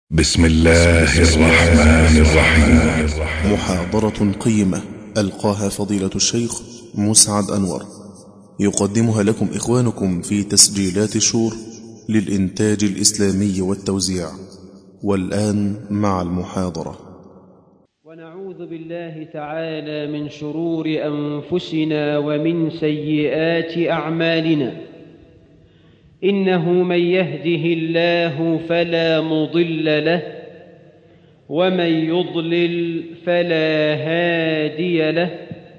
بسم الله الرحمن الرحيم. محاضرة قيمة ألقاها فضيلة الشيخ مسعد أنور، يقدمها لكم إخوانكم في تسجيلات شور للإنتاج الإسلامي والتوزيع. والآن مع المحاضرة. ونعوذ بالله تعالى من شرور أنفسنا ومن سيئات أعمالنا. إنه من يهده الله فلا مضل له، ومن يضلل فلا هادي له.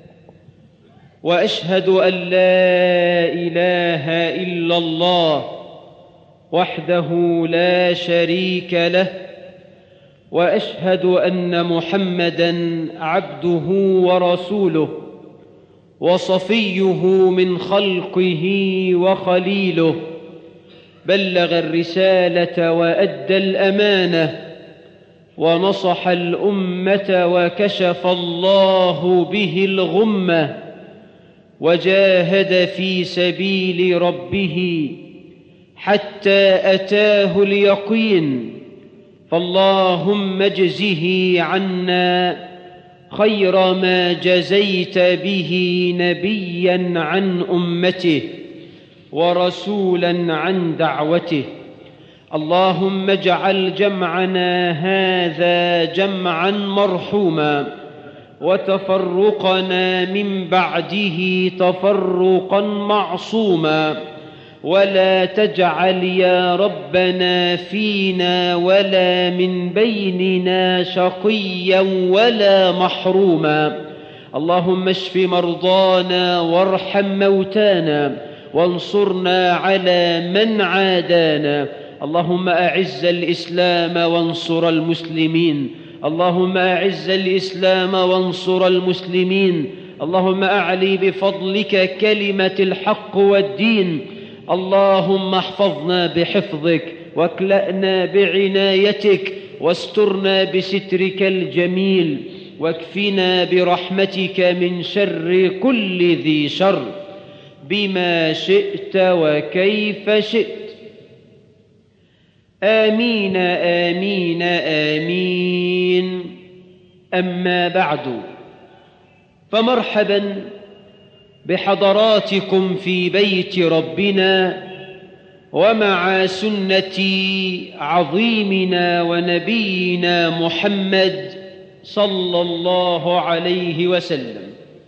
وأشهد أن لا إله إلا الله وحده لا شريك له، وأشهد أن محمدًا عبده ورسوله وصفيه من خلقه وخليله، بلغ الرسالة وأدى الأمانة ونصح الأمة وكشف الله به الغمة، وجاهد في سبيل ربه حتى أتاه اليقين. فاللهم اجزه عنا خير ما جزيت به نبيا عن أمته ورسولا عن دعوته. اللهم اجعل جمعنا هذا جمعا مرحوما، وتفرقنا من بعده تفرقا معصوما، ولا تجعل يا ربنا فينا ولا من بيننا شقيا ولا محروما. اللهم اشف مرضانا وارحم موتانا، وانصرنا على من عادانا. اللهم أعز الإسلام وانصر المسلمين، اللهم أعز الإسلام وانصر المسلمين. اللهم أعلي بفضلك كلمة الحق والدين. اللهم احفظنا بحفظك، واكلأنا بعنايتك، واسترنا بسترك الجميل، واكفنا برحمتك من شر كل ذي شر، بما شئت وكيف شئت. آمين آمين آمين. أما بعد، فمرحبا بحضراتكم في بيت ربنا ومع سنة عظيمنا ونبينا محمد صلى الله عليه وسلم.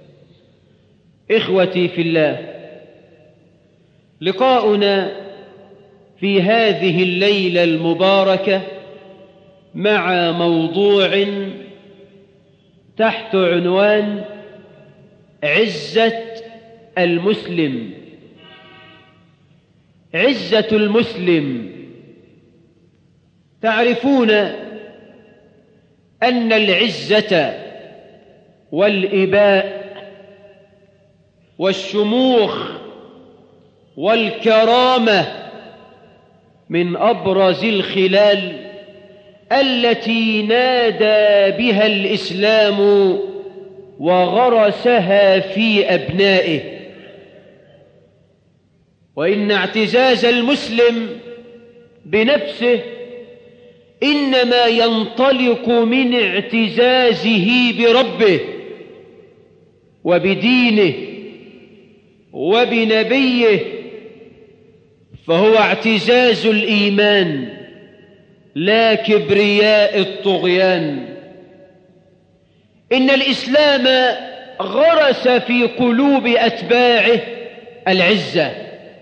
إخوتي في الله، لقاؤنا في هذه الليلة المباركة مع موضوع تحت عنوان عزة المسلم. عزة المسلم. تعرفون أن العزة والإباء والشموخ والكرامة من أبرز الخلال التي نادى بها الإسلام وغرسها في أبنائه. وإن اعتزاز المسلم بنفسه إنما ينطلق من اعتزازه بربه وبدينه وبنبيه، فهو اعتزاز الإيمان لا كبرياء الطغيان. إن الإسلام غرس في قلوب أتباعه العزة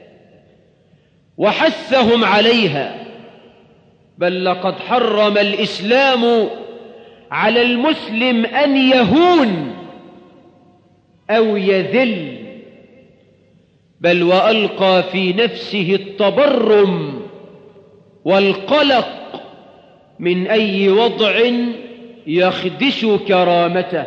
وحثهم عليها، بل لقد حرم الإسلام على المسلم أن يهون أو يذل، بل وألقى في نفسه التبرم والقلق من أي وضع يخدش كرامته،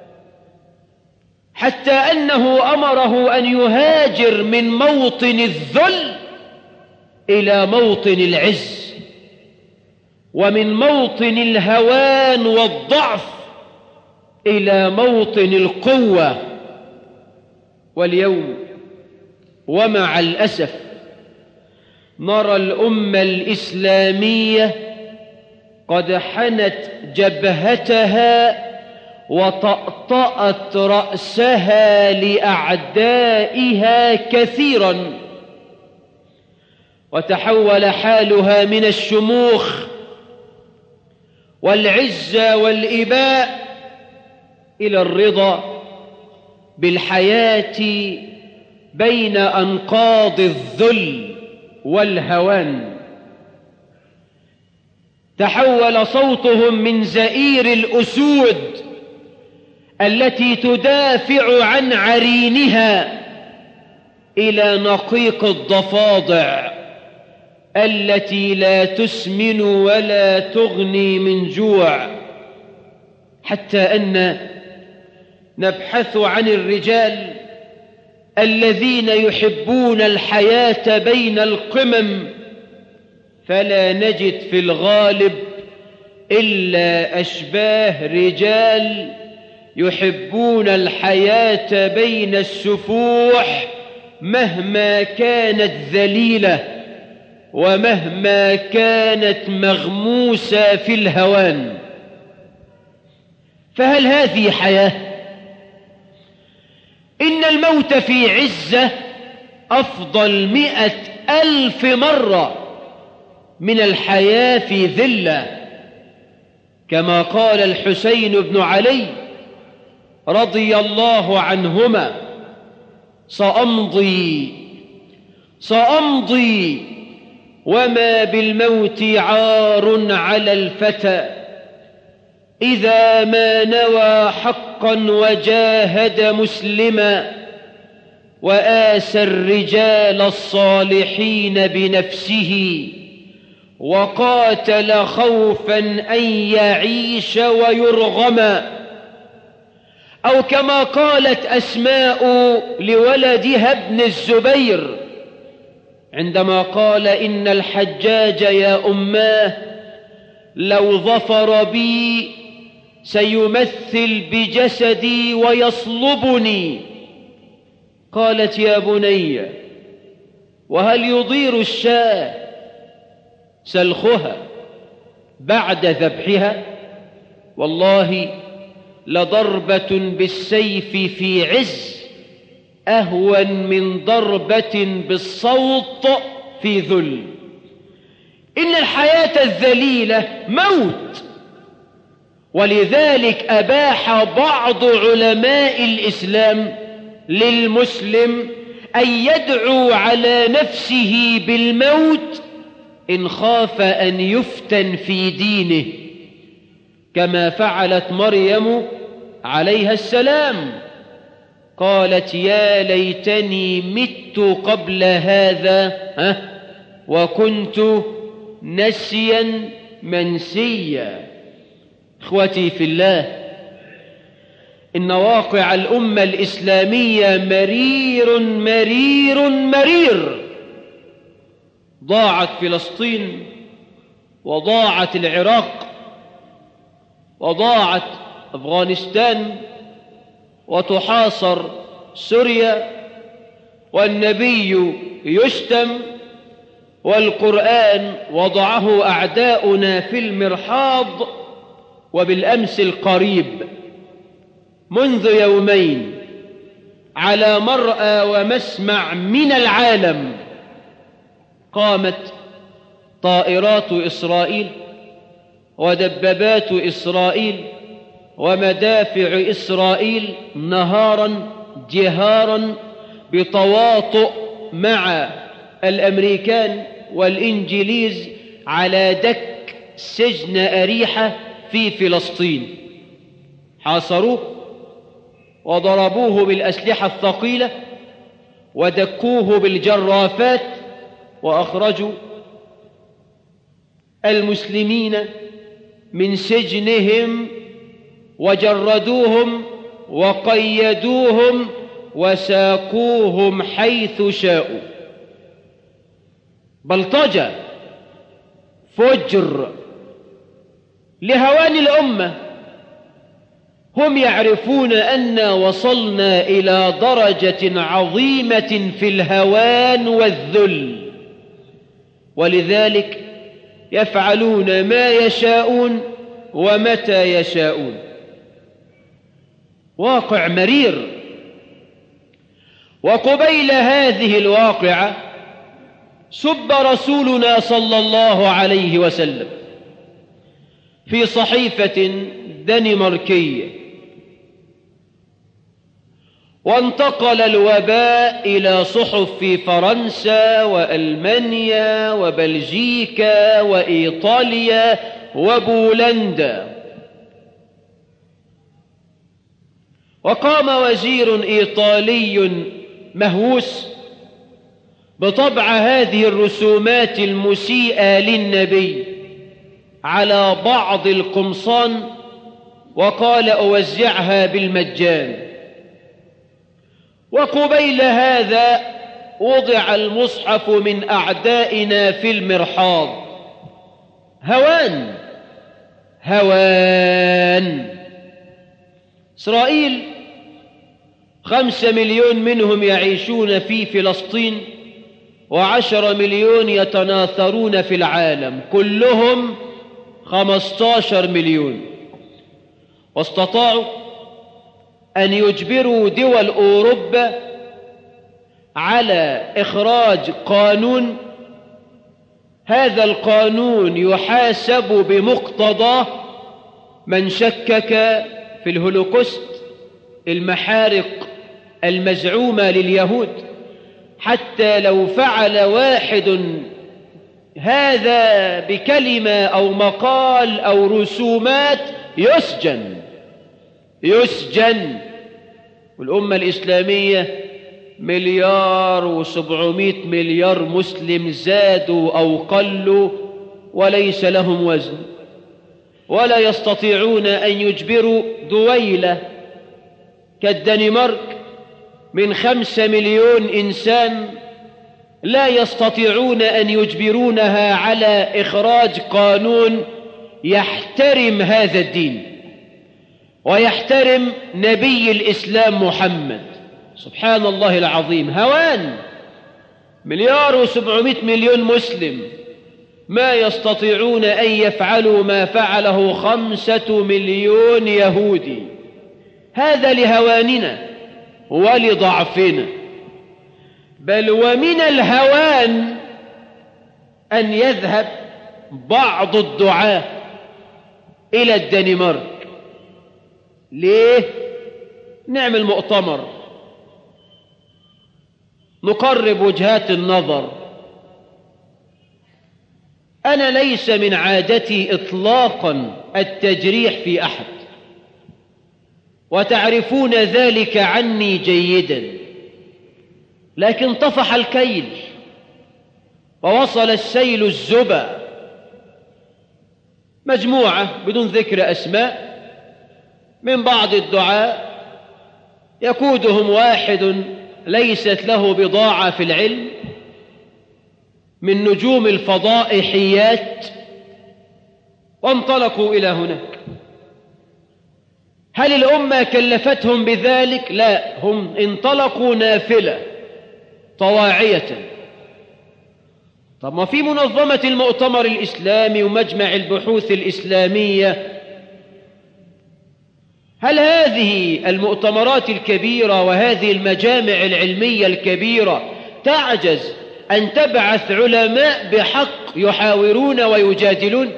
حتى أنه أمره أن يهاجر من موطن الذل إلى موطن العز، ومن موطن الهوان والضعف إلى موطن القوة. واليوم ومع الأسف نرى الأمة الإسلامية قد حنت جبهتها وطأطأت رأسها لأعدائها كثيرا، وتحول حالها من الشموخ والعزة والإباء إلى الرضا بالحياة بين أنقاض الذل والهوان. تحول صوتهم من زئير الأسود التي تدافع عن عرينها إلى نقيق الضفادع التي لا تسمن ولا تغني من جوع، حتى أن نبحث عن الرجال الذين يحبون الحياة بين القمم، فلا نجد في الغالب إلا أشباه رجال يحبون الحياة بين السفوح مهما كانت ذليلة ومهما كانت مغموسة في الهوان. فهل هذه حياة؟ إن الموت في عزة أفضل 100,000 مرة من الحياة في ذلة، كما قال الحسين بن علي رضي الله عنهما: سأمضي وما بالموت عار على الفتى، إذا ما نوى حقا وجاهد مسلما، وآسى الرجال الصالحين بنفسه، وقاتل خوفا أن يعيش ويرغما. أو كما قالت أسماء لولدها ابن الزبير عندما قال: إن الحجاج يا أماه لو ظفر بي سيمثل بجسدي ويصلبني. قالت: يا بني، وهل يضير الشاة سلخها بعد ذبحها؟ والله لضربة بالسيف في عز أهون من ضربة بالصوت في ذل. إن الحياة الذليلة موت، ولذلك أباح بعض علماء الإسلام للمسلم أن يدعو على نفسه بالموت إن خاف أن يفتن في دينه، كما فعلت مريم عليها السلام. قالت: يا ليتني مت قبل هذا وكنت نسيا منسيا. إخوتي في الله، إن واقع الأمة الإسلامية مرير مرير مرير. ضاعت فلسطين، وضاعت العراق، وضاعت أفغانستان، وتحاصر سوريا، والنبي يشتم، والقرآن وضعه أعداؤنا في المرحاض. وبالأمس القريب منذ يومين على مرأى ومسمع من العالم قامت طائرات إسرائيل ودبابات إسرائيل ومدافع إسرائيل نهارا جهارا بتواطؤ مع الأمريكان والإنجليز على دك سجن أريحة في فلسطين. حاصروه وضربوه بالأسلحة الثقيلة ودكوه بالجرافات، وأخرجوا المسلمين من سجنهم وجردوهم وقيدوهم وساقوهم حيث شاءوا. بلطجة، فجر لهوان الأمة. هم يعرفون أن وصلنا إلى درجة عظيمة في الهوان والذل، ولذلك يفعلون ما يشاءون ومتى يشاءون. واقع مرير. وقبيل هذه الواقعة سب رسولنا صلى الله عليه وسلم في صحيفة دنماركية، وانتقل الوباء إلى صحف في فرنسا وألمانيا وبلجيكا وإيطاليا وبولندا. وقام وزير إيطالي مهووس بطبع هذه الرسومات المسيئة للنبي على بعض القمصان، وقال أوزعها بالمجان. وقبيل هذا وضع المصحف من أعدائنا في المرحاض. هوان هوان. إسرائيل 5 مليون منهم يعيشون في فلسطين، و10 مليون يتناثرون في العالم، كلهم 15 مليون. واستطاعوا أن يجبروا دول أوروبا على إخراج قانون، هذا القانون يحاسب بمقتضاه من شكك في الهولوكوست، المحارق المزعومة لليهود، حتى لو فعل واحد هذا بكلمة أو مقال أو رسومات يسجن. والأمة الإسلامية 1,700 مليار مسلم، زادوا أو قلوا، وليس لهم وزن، ولا يستطيعون أن يجبروا دويلة كالدنمارك من 5 مليون إنسان، لا يستطيعون أن يجبرونها على إخراج قانون يحترم هذا الدين ويحترم نبي الإسلام محمد. سبحان الله العظيم. هوان. 1,700 مليون مسلم ما يستطيعون أن يفعلوا ما فعله 5 مليون يهودي. هذا لهواننا ولضعفنا. بل ومن الهوان أن يذهب بعض الدعاة إلى الدنمارك. ليه؟ نعمل مؤتمر نقرب وجهات النظر. أنا ليس من عادتي إطلاقا التجريح في أحد، وتعرفون ذلك عني جيدا، لكن طفح الكيل ووصل السيل الزبا. مجموعة بدون ذكر أسماء من بعض الدعاء يقودهم واحد ليست له بضاعة في العلم، من نجوم الفضائحيات، وانطلقوا إلى هناك. هل الأمة كلفتهم بذلك؟ لا، هم انطلقوا نافلة طواعية. طب ما في منظمة المؤتمر الإسلامي ومجمع البحوث الإسلامية، هل هذه المؤتمرات الكبيرة وهذه المجامع العلمية الكبيرة تعجز أن تبعث علماء بحق يحاورون ويجادلون؟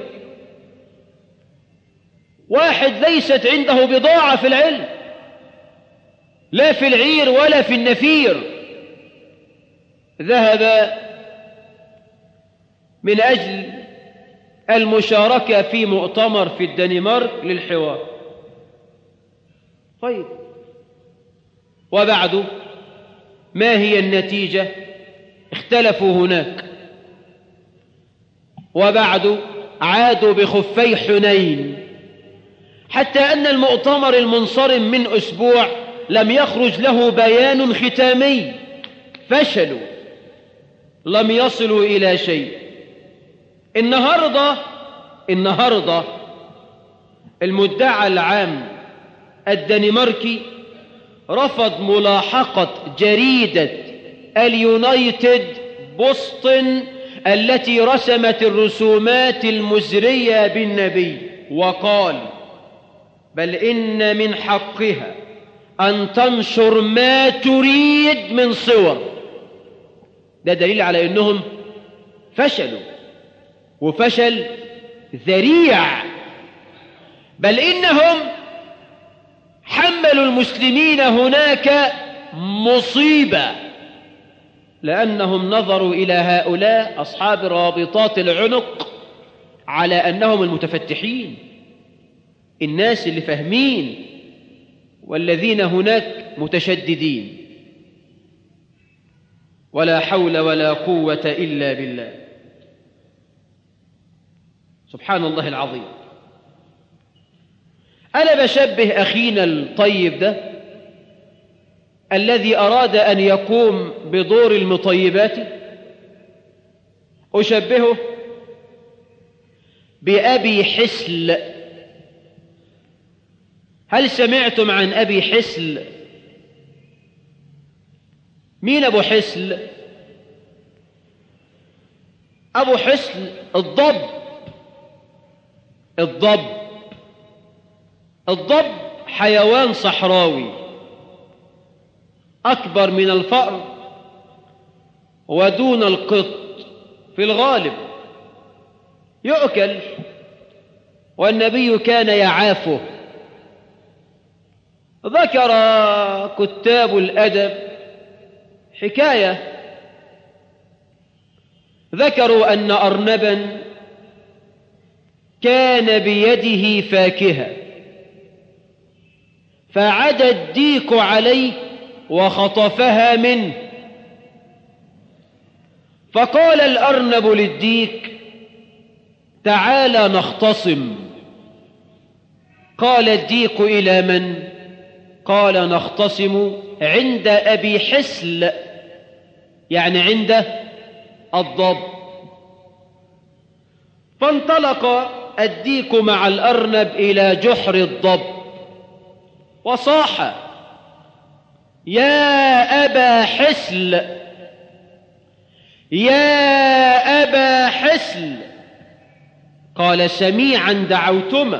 واحد ليست عنده بضاعة في العلم، لا في العير ولا في النفير، ذهب من أجل المشاركة في مؤتمر في الدنمارك للحوار. طيب، وبعد ما هي النتيجة؟ اختلفوا هناك، وبعد عادوا بخفي حنين، حتى أن المؤتمر المنصرم من أسبوع لم يخرج له بيان ختامي. فشلوا، لم يصلوا إلى شيء. النهاردة المدعى العام الدنماركي رفض ملاحقة جريدة اليونايتد بوستن التي رسمت الرسومات المزرية بالنبي، وقال: بل إن من حقها أن تنشر ما تريد من صور. ده دليل على أنهم فشلوا، وفشل ذريع، بل إنهم حملوا المسلمين هناك مصيبة، لأنهم نظروا إلى هؤلاء أصحاب رابطات العنق على أنهم المتفتحين، الناس اللي فاهمين، والذين هناك متشددين. ولا حول ولا قوة إلا بالله. سبحان الله العظيم. أنا بشبه أخينا الطيب ده الذي أراد أن يقوم بدور المطيبات، أشبهه بأبي حسل. هل سمعتم عن أبي حسل؟ مين أبو حسل؟ أبو حسل الضب. الضب حيوان صحراوي أكبر من الفأر ودون القط في الغالب، يؤكل، والنبي كان يعافه. ذكر كتاب الأدب حكاية، ذكروا أن أرنبا كان بيده فاكهة، فعدى الديك عليه وخطفها منه، فقال الأرنب للديك: تعالى نختصم. قال الديك: إلى من؟ قال: نختصم عند أبي حسل، يعني عند الضب. فانطلق الديك مع الأرنب إلى جحر الضب، وصاح: يا أبا حسل، يا أبا حسل. قال: سميعا دعوتما.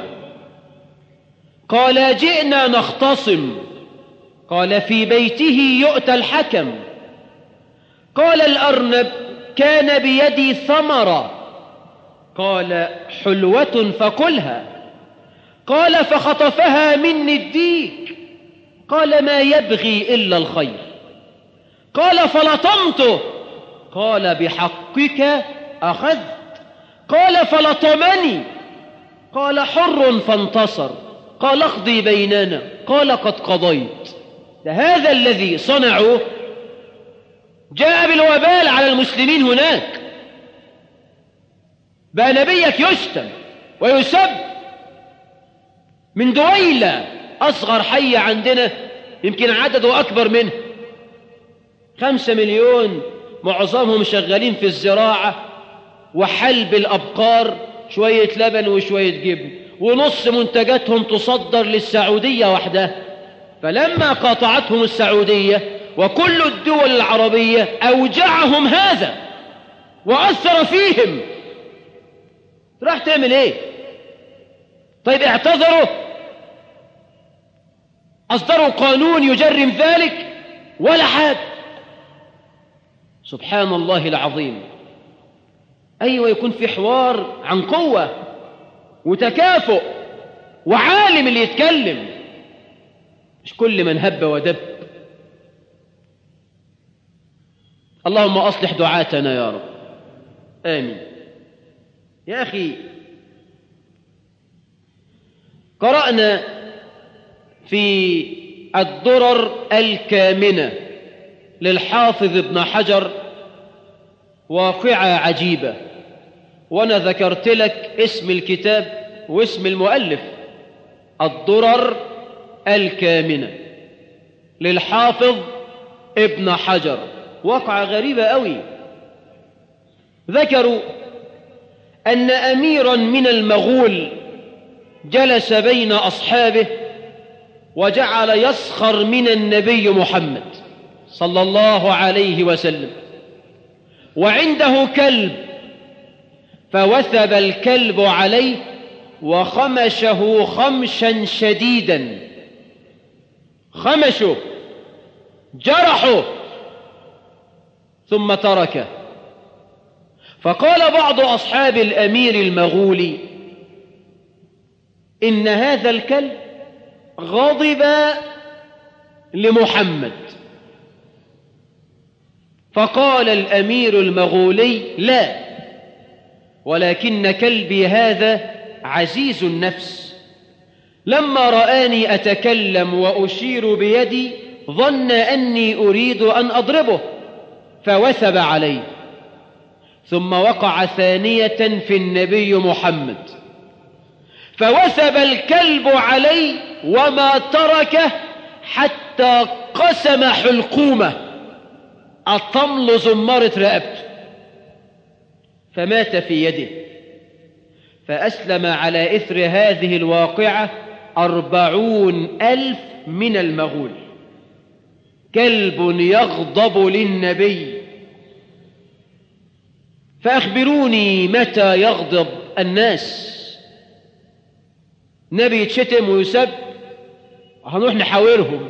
قال: جئنا نختصم. قال: في بيته يؤتى الحكم. قال الأرنب: كان بيدي ثمرة. قال: حلوة فكلها. قال: فخطفها مني الديك. قال: ما يبغي إلا الخير. قال: فلطمته. قال: بحقك أخذت. قال: فلطمني. قال: حر فانتصر. قال: اقضي بيننا. قال: قد قضيت. هذا الذي صنعه جاء بالوبال على المسلمين هناك، بقى نبيك يشتم ويسب من دويلة، أصغر حي عندنا يمكن عدده أكبر منه 5 مليون، معظمهم شغالين في الزراعة وحلب الأبقار، شوية لبن وشوية جبن، ونص منتجاتهم تصدر للسعودية وحدها. فلما قاطعتهم السعودية وكل الدول العربية أوجعهم هذا وأثر فيهم، راح تعمل ايه؟ طيب اعتذروا، أصدروا قانون يجرم ذلك، ولا حاجة. سبحان الله العظيم. أيوة، يكون في حوار عن قوة وتكافؤ وعالم اللي يتكلم، مش كل من هب ودب. اللهم أصلح دعاتنا يا رب، آمين. يا أخي، قرأنا في الدرر الكامنة للحافظ ابن حجر واقعة عجيبة، وأنا ذكرت لك اسم الكتاب واسم المؤلف، الدرر الكامنة للحافظ ابن حجر. واقعة غريبة قوي. ذكروا أن أميرا من المغول جلس بين أصحابه وجعل يسخر من النبي محمد صلى الله عليه وسلم، وعنده كلب، فوثب الكلب عليه وخمشه خمشا شديدا، خمشه جرحه ثم تركه. فقال بعض أصحاب الأمير المغولي إن هذا الكلب غضب لمحمد. فقال الأمير المغولي لا، ولكن كلبي هذا عزيز النفس، لما رآني أتكلم وأشير بيدي ظن أني أريد أن أضربه فوثب علي، ثم وقع ثانية في النبي محمد، فوثب الكلب علي وما تركه حتى قسم حلقومه، الطمل زمرة رقبته، فمات في يده. فأسلم على إثر هذه الواقعة 40,000 من المغول. كلب يغضب للنبي. فأخبروني متى يغضب الناس؟ نبي يتشتم ويسب هنروح نحاورهم.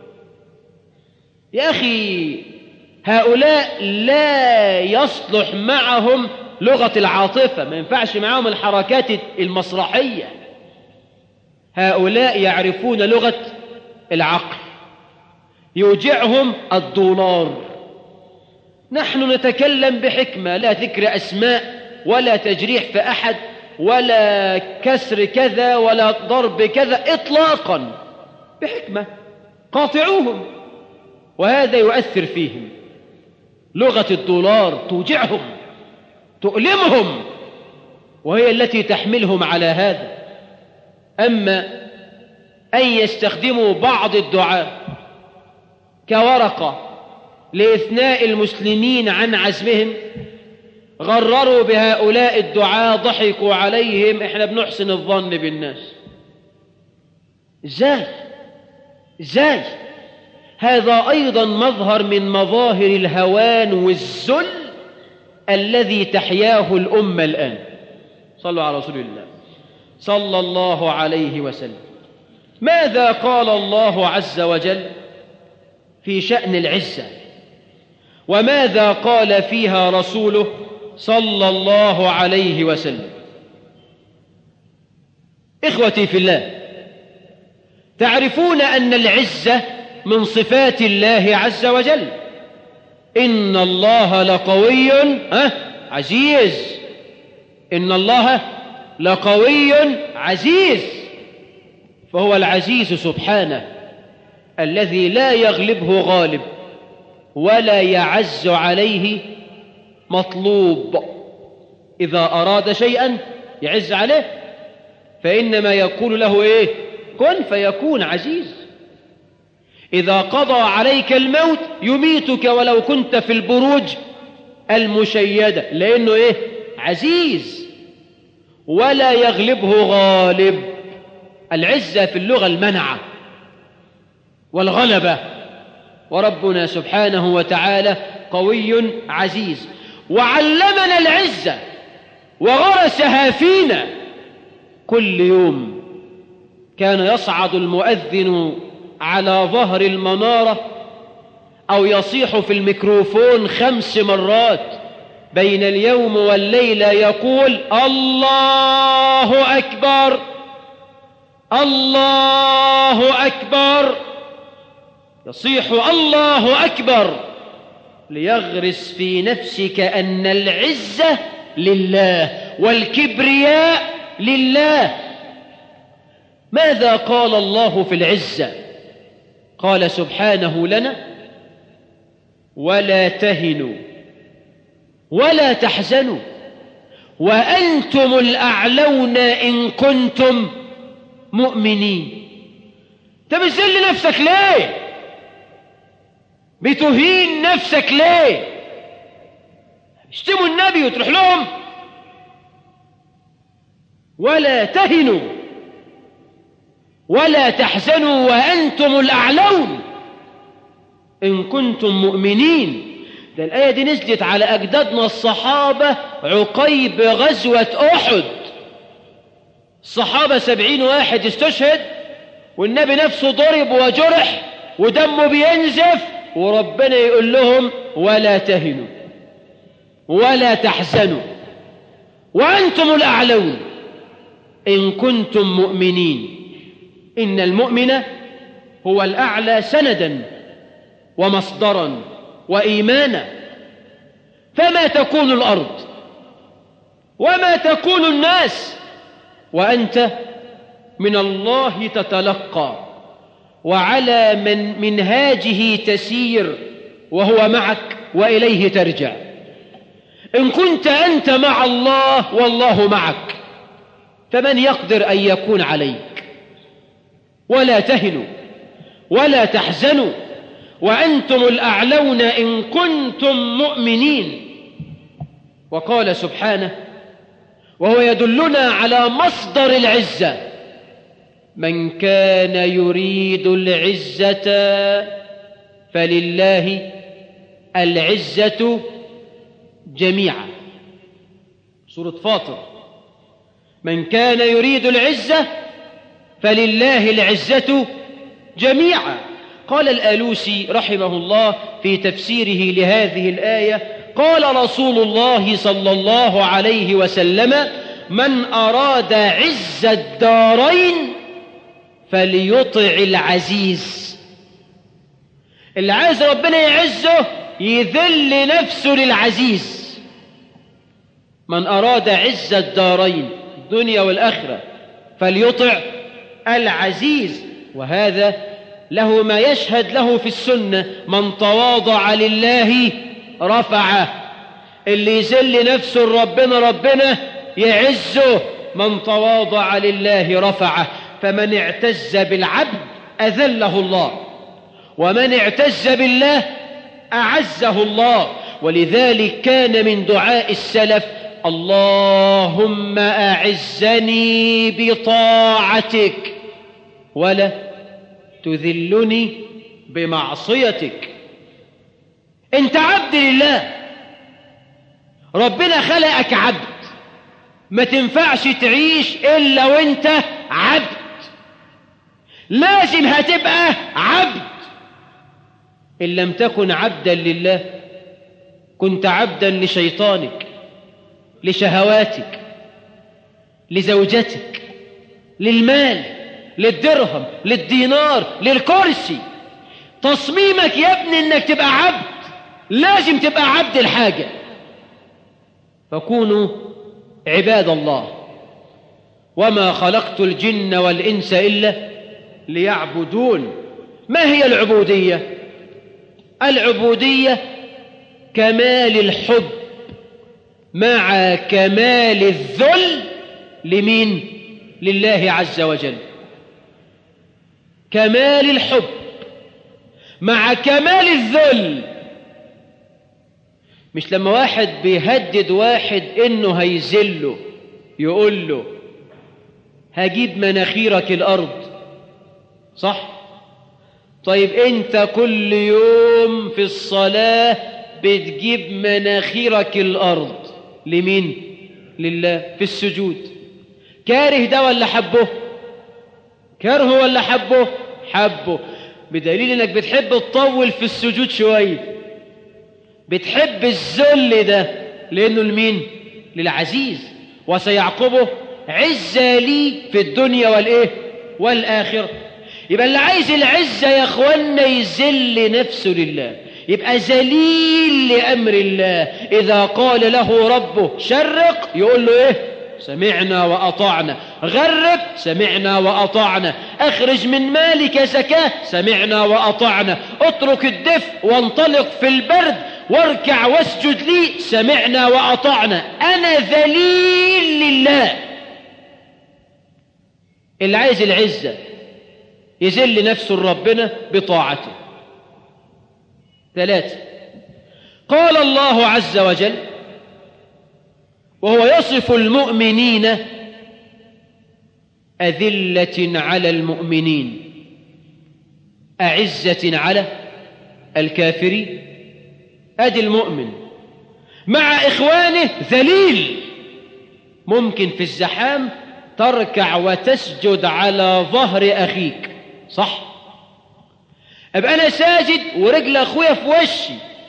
يا أخي هؤلاء لا يصلح معهم لغة العاطفة، ما ينفعش معهم الحركات المسرحية. هؤلاء يعرفون لغة العقل، يوجعهم الدولار. نحن نتكلم بحكمة، لا ذكر أسماء ولا تجريح في أحد ولا كسر كذا ولا ضرب كذا إطلاقا، بحكمة قاطعوهم، وهذا يؤثر فيهم. لغة الدولار توجعهم تؤلمهم، وهي التي تحملهم على هذا. أما أن يستخدموا بعض الدعاء كورقة لإثناء المسلمين عن عزمهم، غرروا بهؤلاء الدعاء، ضحكوا عليهم، احنا بنحسن الظن بالناس. ازاي هذا أيضا مظهر من مظاهر الهوان والذل الذي تحياه الأمة الآن. صلوا على رسول الله صلى الله عليه وسلم. ماذا قال الله عز وجل في شأن العزة، وماذا قال فيها رسوله صلى الله عليه وسلم؟ إخوتي في الله، تعرفون أن العزة من صفات الله عز وجل. إن الله لقوي عزيز، إن الله لقوي عزيز، فهو العزيز سبحانه الذي لا يغلبه غالب ولا يعز عليه مطلوب. إذا أراد شيئا يعز عليه، فإنما يقول له إيه؟ كن فيكون. عزيز. إذا قضى عليك الموت يميتك ولو كنت في البروج المشيدة، لأنه إيه؟ عزيز ولا يغلبه غالب. العزة في اللغة المنعة والغلبة، وربنا سبحانه وتعالى قوي عزيز، وعلمنا العزة وغرسها فينا. كل يوم كان يصعد المؤذن على ظهر المنارة أو يصيح في الميكروفون 5 مرات بين اليوم والليلة يقول: الله أكبر، الله أكبر. يصيح الله أكبر ليغرس في نفسك أن العزة لله والكبرياء لله. ماذا قال الله في العزة؟ قال سبحانه لنا: ولا تهنوا ولا تحزنوا وأنتم الأعلون إن كنتم مؤمنين. انت بتذل نفسك ليه؟ بتهين نفسك ليه؟ اشتموا النبي وتروح لهم. ولا تهنوا ولا تحزنوا وأنتم الأعلون إن كنتم مؤمنين. ده الآية دي نزلت على أجدادنا الصحابة عقيب غزوة أحد. الصحابة 70 واحد استشهد، والنبي نفسه ضرب وجرح ودمه بينزف، وربنا يقول لهم ولا تهنوا ولا تحزنوا وأنتم الأعلون إن كنتم مؤمنين. إن المؤمن هو الأعلى سندا ومصدرا وإيمانا. فما تكون الأرض وما تكون الناس وأنت من الله تتلقى، وعلى من منهاجه تسير، وهو معك وإليه ترجع. إن كنت أنت مع الله والله معك، فمن يقدر أن يكون عليك؟ ولا تهنوا ولا تحزنوا وأنتم الأعلون إن كنتم مؤمنين. وقال سبحانه وهو يدلنا على مصدر العزة: من كان يريد العزة فلله العزة جميعا. سورة فاطر. من كان يريد العزة فلله العزة جميعا. قال الآلوسي رحمه الله في تفسيره لهذه الآية: قال رسول الله صلى الله عليه وسلم: من أراد عز الدارين فليطع العزيز. اللي عايز ربنا يعزه يذل نفسه للعزيز. من أراد عز الدارين الدنيا والآخرة فليطع العزيز. وهذا له ما يشهد له في السنة: من تواضع لله رفعه. اللي يذل نفسه لربنا ربنا يعزه. من تواضع لله رفعه. فمن اعتز بالعبد أذله الله، ومن اعتز بالله أعزه الله. ولذلك كان من دعاء السلف: اللهم أعزني بطاعتك ولا تذلني بمعصيتك. انت عبد لله، ربنا خلقك عبد، ما تنفعش تعيش إلا وانت عبد. لازم هتبقى عبد. إن لم تكن عبدا لله كنت عبدا لشيطانك، لشهواتك، لزوجتك، للمال، للدرهم، للدينار، للكرسي. تصميمك يا ابني انك تبقى عبد، لازم تبقى عبد الحاجة. فكونوا عباد الله. وما خلقت الجن والإنس إلا ليعبدون. ما هي العبودية؟ العبودية كمال الحب مع كمال الذل. لمين؟ لله عز وجل. كمال الحب مع كمال الذل. مش لما واحد بيهدد واحد انه هيذله يقول له هجيب مناخيرك الارض، صح؟ طيب انت كل يوم في الصلاة بتجيب مناخيرك الارض لمين؟ لله. في السجود كاره ده ولا حبه؟ كرهه ولا حبه؟ حبه. بدليل انك بتحب تطول في السجود شوية، بتحب الذل ده لانه لمين؟ للعزيز. وسيعقبه عزة لي في الدنيا والايه؟ والآخرة. يبقى اللي عايز العزة يا اخوانا يذل نفسه لله، يبقى ذليل لأمر الله. إذا قال له ربه شرق يقول له ايه؟ سمعنا وأطعنا. غرب سمعنا وأطعنا. أخرج من مالك زكاة سمعنا وأطعنا. اترك الدفء وانطلق في البرد واركع واسجد لي سمعنا وأطعنا. أنا ذليل لله. اللي عايز العزة يذل نفسه لربنا بطاعته. 3. قال الله عز وجل وهو يصف المؤمنين: أذلة على المؤمنين أعزة على الكافرين. أدي المؤمن مع إخوانه ذليل، ممكن في الزحام تركع وتسجد على ظهر أخيك، صح؟ أبقى أنا ساجد ورجل أخويا في وشي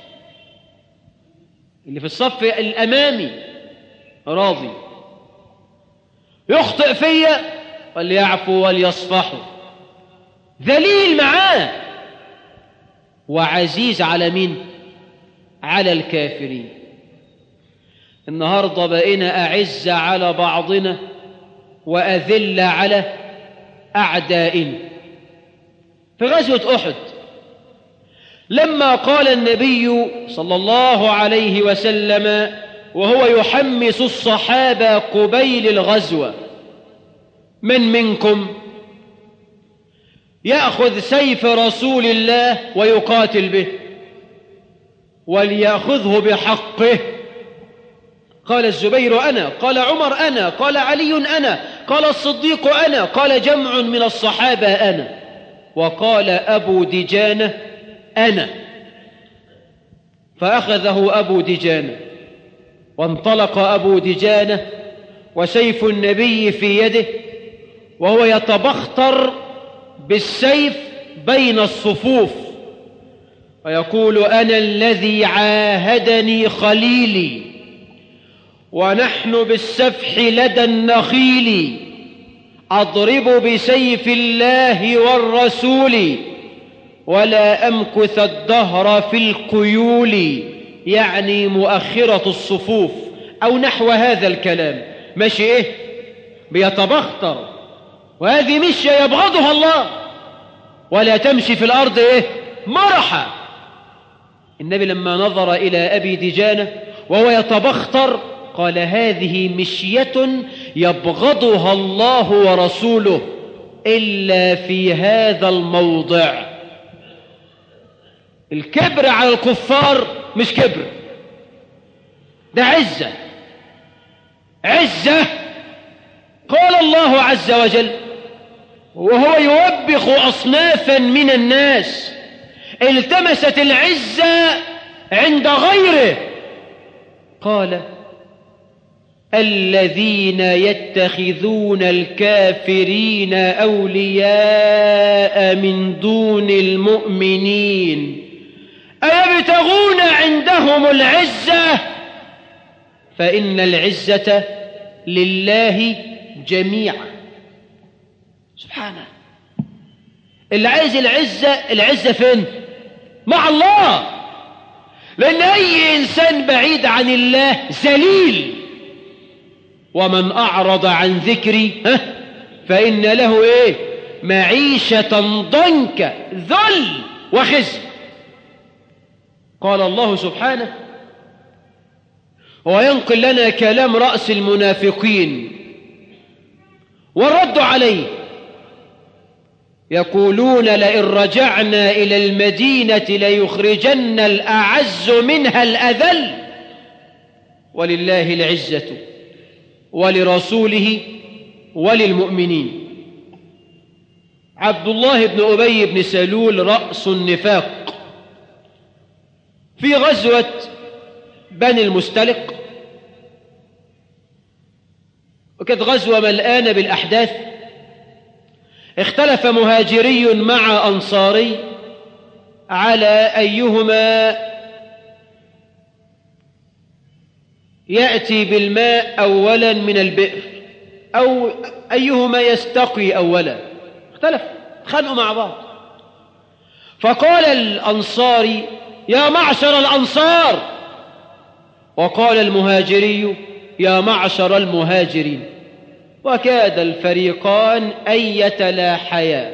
اللي في الصف الأمامي راضي، يخطئ فيا وليعفو وليصفحوا، ذليل معاه وعزيز على مين؟ على الكافرين. النهاردة بقينا أعز على بعضنا وأذل على أعدائنا. في غزوة أحد لما قال النبي صلى الله عليه وسلم وهو يحمس الصحابة قبيل الغزوة: من منكم يأخذ سيف رسول الله ويقاتل به وليأخذه بحقه؟ قال الزبير: أنا. قال عمر: أنا. قال علي: أنا. قال الصديق: أنا. قال جمع من الصحابة: أنا. وقال أبو دجانة: أنا. فأخذه أبو دجانة وانطلق أبو دجانة وسيف النبي في يده وهو يتبختر بالسيف بين الصفوف ويقول: أنا الذي عاهدني خليلي ونحن بالسفح لدى النخيل، أضرب بسيف الله والرسول ولا أمكث الدهر في القيول، يعني مؤخرة الصفوف أو نحو هذا الكلام. ماشي إيه؟ بيتبختر، وهذه مشية يبغضها الله، ولا تمشي في الأرض إيه؟ مرحا. النبي لما نظر إلى أبي دجانة وهو يتبختر قال: هذه مشية يبغضها الله ورسوله إلا في هذا الموضع. الكبر على الكفار مش كبر، ده عزة. عزة قال الله عز وجل وهو يوبخ أصنافا من الناس التمست العزة عند غيره، قال: الذين يتخذون الكافرين أولياء من دون المؤمنين أيبتغون عندهم العزة فإن العزة لله جميعا. سبحانه. اللي عايز العزة فين؟ مع الله، لأن أي إنسان بعيد عن الله ذليل. ومن أعرض عن ذكري فإن له إيه؟ معيشة ضنكا، ذل وخزي. قال الله سبحانه وينقل لنا كلام رأس المنافقين والرد عليه: يقولون لئن رجعنا إلى المدينة ليخرجن الأعز منها الأذل ولله العزة ولرسوله وللمؤمنين. عبد الله بن أبي بن سلول رأس النفاق في غزوة بني المستلق، وكانت غزوة ملآنة بالأحداث. اختلف مهاجري مع أنصاري على أيهما يأتي بالماء أولا من البئر أو أيهما يستقي أولا. اتخانقوا مع بعض. فقال الأنصاري: يا معشر الأنصار، وقال المهاجري: يا معشر المهاجرين، وكاد الفريقان أن يتلاحيا.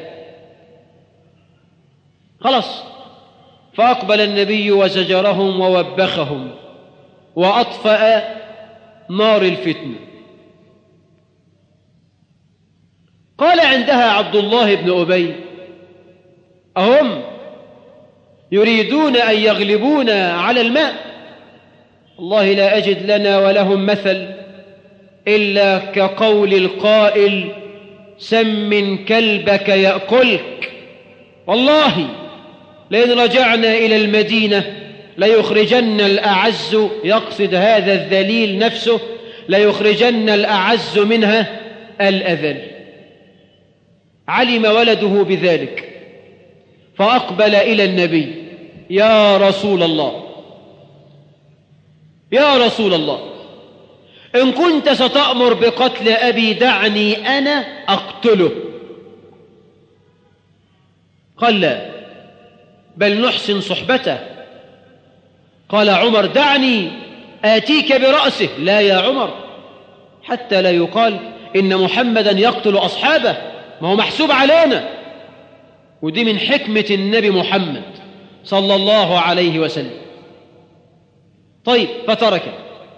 خلاص، فأقبل النبي وزجرهم ووبخهم وأطفأ نار الفتنة. قال عندها عبد الله بن أبي: أهم يريدون أن يغلبونا على الماء؟ الله لا أجد لنا ولهم مثل إلا كقول القائل: سمن كلبك يأكلك. والله لئن رجعنا إلى المدينة ليخرجن الأعز، يقصد هذا الذليل نفسه، ليخرجن الأعز منها الأذل. علم ولده بذلك فأقبل إلى النبي: يا رسول الله، يا رسول الله، إن كنت ستأمر بقتل أبي دعني أنا أقتله. قال: لا، بل نحسن صحبته. قال عمر: دعني آتيك برأسه. لا يا عمر، حتى لا يقال إن محمدا يقتل أصحابه، ما هو محسوب علينا. ودي من حكمة النبي محمد صلى الله عليه وسلم. طيب، فتركه.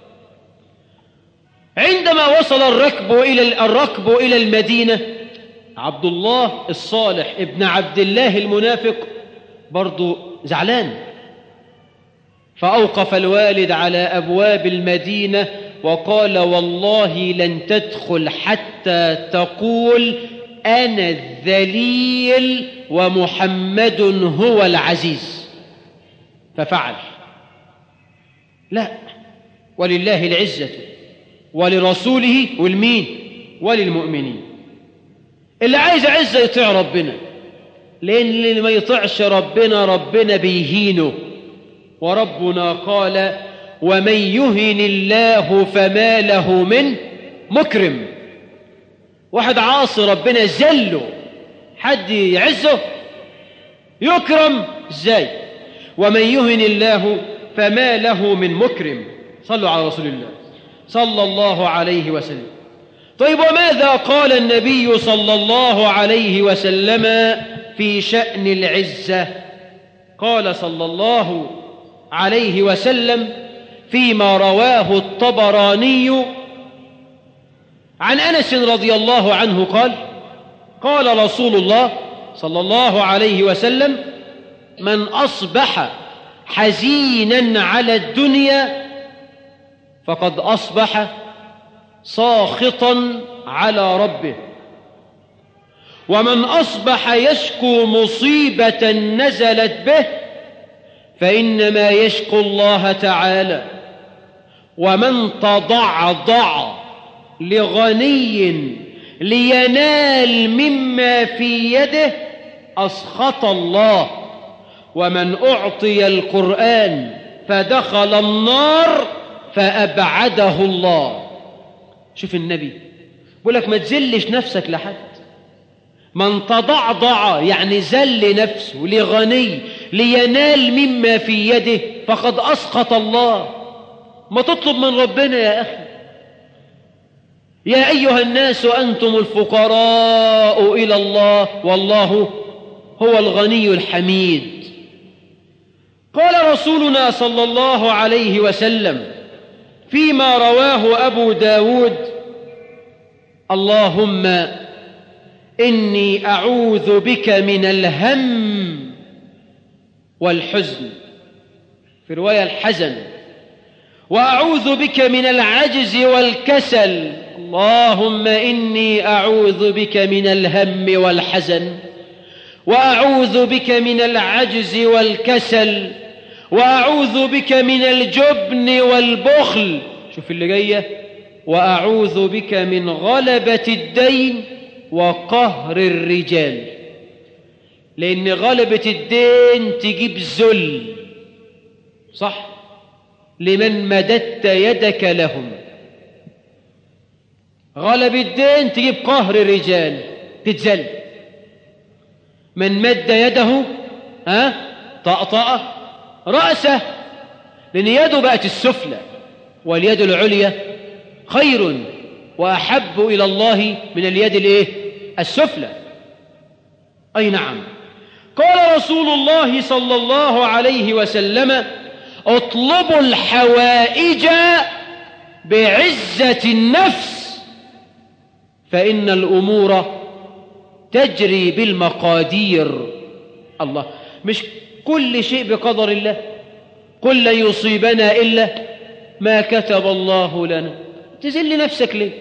عندما وصل الركب إلى المدينة، عبد الله الصالح ابن عبد الله المنافق برضو زعلان، فأوقف الوالد على أبواب المدينة وقال: والله لن تدخل حتى تقول أنا الذليل ومحمد هو العزيز. ففعل. لا، ولله العزة ولرسوله والمين وللمؤمنين. اللي عايز عزة يطيع ربنا، لأن اللي ما يطيعش ربنا بيهينه. وربنا قال: ومن يهن الله فما له من مكرم. واحد عاصي ربنا ذله، حد يعزه يكرم ازاي؟ ومن يهن الله فما له من مكرم. صلوا على رسول الله صلى الله عليه وسلم. طيب، وماذا قال النبي صلى الله عليه وسلم في شأن العزة؟ قال صلى الله عليه وسلم فيما رواه الطبراني عن أنس رضي الله عنه قال: قال رسول الله صلى الله عليه وسلم: من أصبح حزينا على الدنيا فقد أصبح ساخطا على ربه، ومن أصبح يشكو مصيبة نزلت به فإنما يشكو الله تعالى، ومن تضعضع لغني لينال مما في يده أسخط الله، ومن أعطي القرآن فدخل النار فأبعده الله. شوف النبي بيقول لك ما تزلش نفسك لحد. من تضعضع يعني زل نفسه لغني لينال مما في يده فقد أسخط الله. ما تطلب من ربنا يا أخي. يا أيها الناس أنتم الفقراء إلى الله والله هو الغني الحميد. قال رسولنا صلى الله عليه وسلم فيما رواه أبو داود: اللهم إني أعوذ بك من الهم والحزن، في رواية الحزن، وأعوذ بك من العجز والكسل. اللهم إني أعوذ بك من الهم والحزن، وأعوذ بك من العجز والكسل، وأعوذ بك من الجبن والبخل. شوف اللي جاية: وأعوذ بك من غلبة الدين وقهر الرجال. لأن غلبة الدين تجيب ذل، صح؟ لمن مددت يدك لهم. غلب الدين تجيب قهر الرجال، تتذل. من مد يده طأطأ رأسه، لأن يده بقت السفلى، واليد العليا خير وأحب إلى الله من اليد السفلى. أي نعم. قال رسول الله صلى الله عليه وسلم: اطلبوا الحوائج بعزة النفس فإن الأمور تجري بالمقادير. الله، مش كل شيء بقدر الله. قل لن يصيبنا إلا ما كتب الله لنا. تذل نفسك ليه؟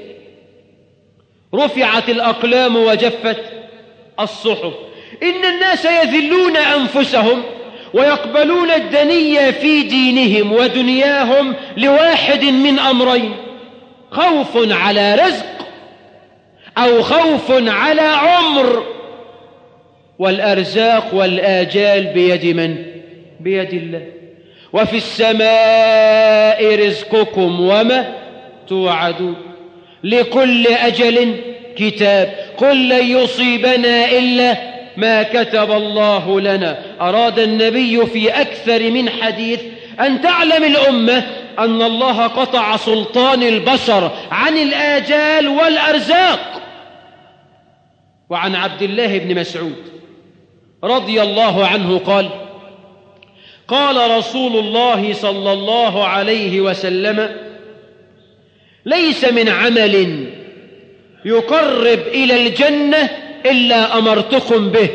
رفعت الأقلام وجفت الصحف. إن الناس يذلون أنفسهم ويقبلون الدنية في دينهم ودنياهم لواحد من أمرين: خوف على رزق أو خوف على عمر. والأرزاق والآجال بيد من؟ بيد الله. وفي السماء رزقكم وما توعدون، لكل أجل كتاب، قل لن يصيبنا إلا ما كتب الله لنا. أراد النبي في أكثر من حديث أن تعلم الأمة أن الله قطع سلطان البشر عن الآجال والأرزاق. وعن عبد الله بن مسعود رضي الله عنه قال: قال رسول الله صلى الله عليه وسلم: ليس من عمل يقرب إلى الجنة إلا أمرتكم به،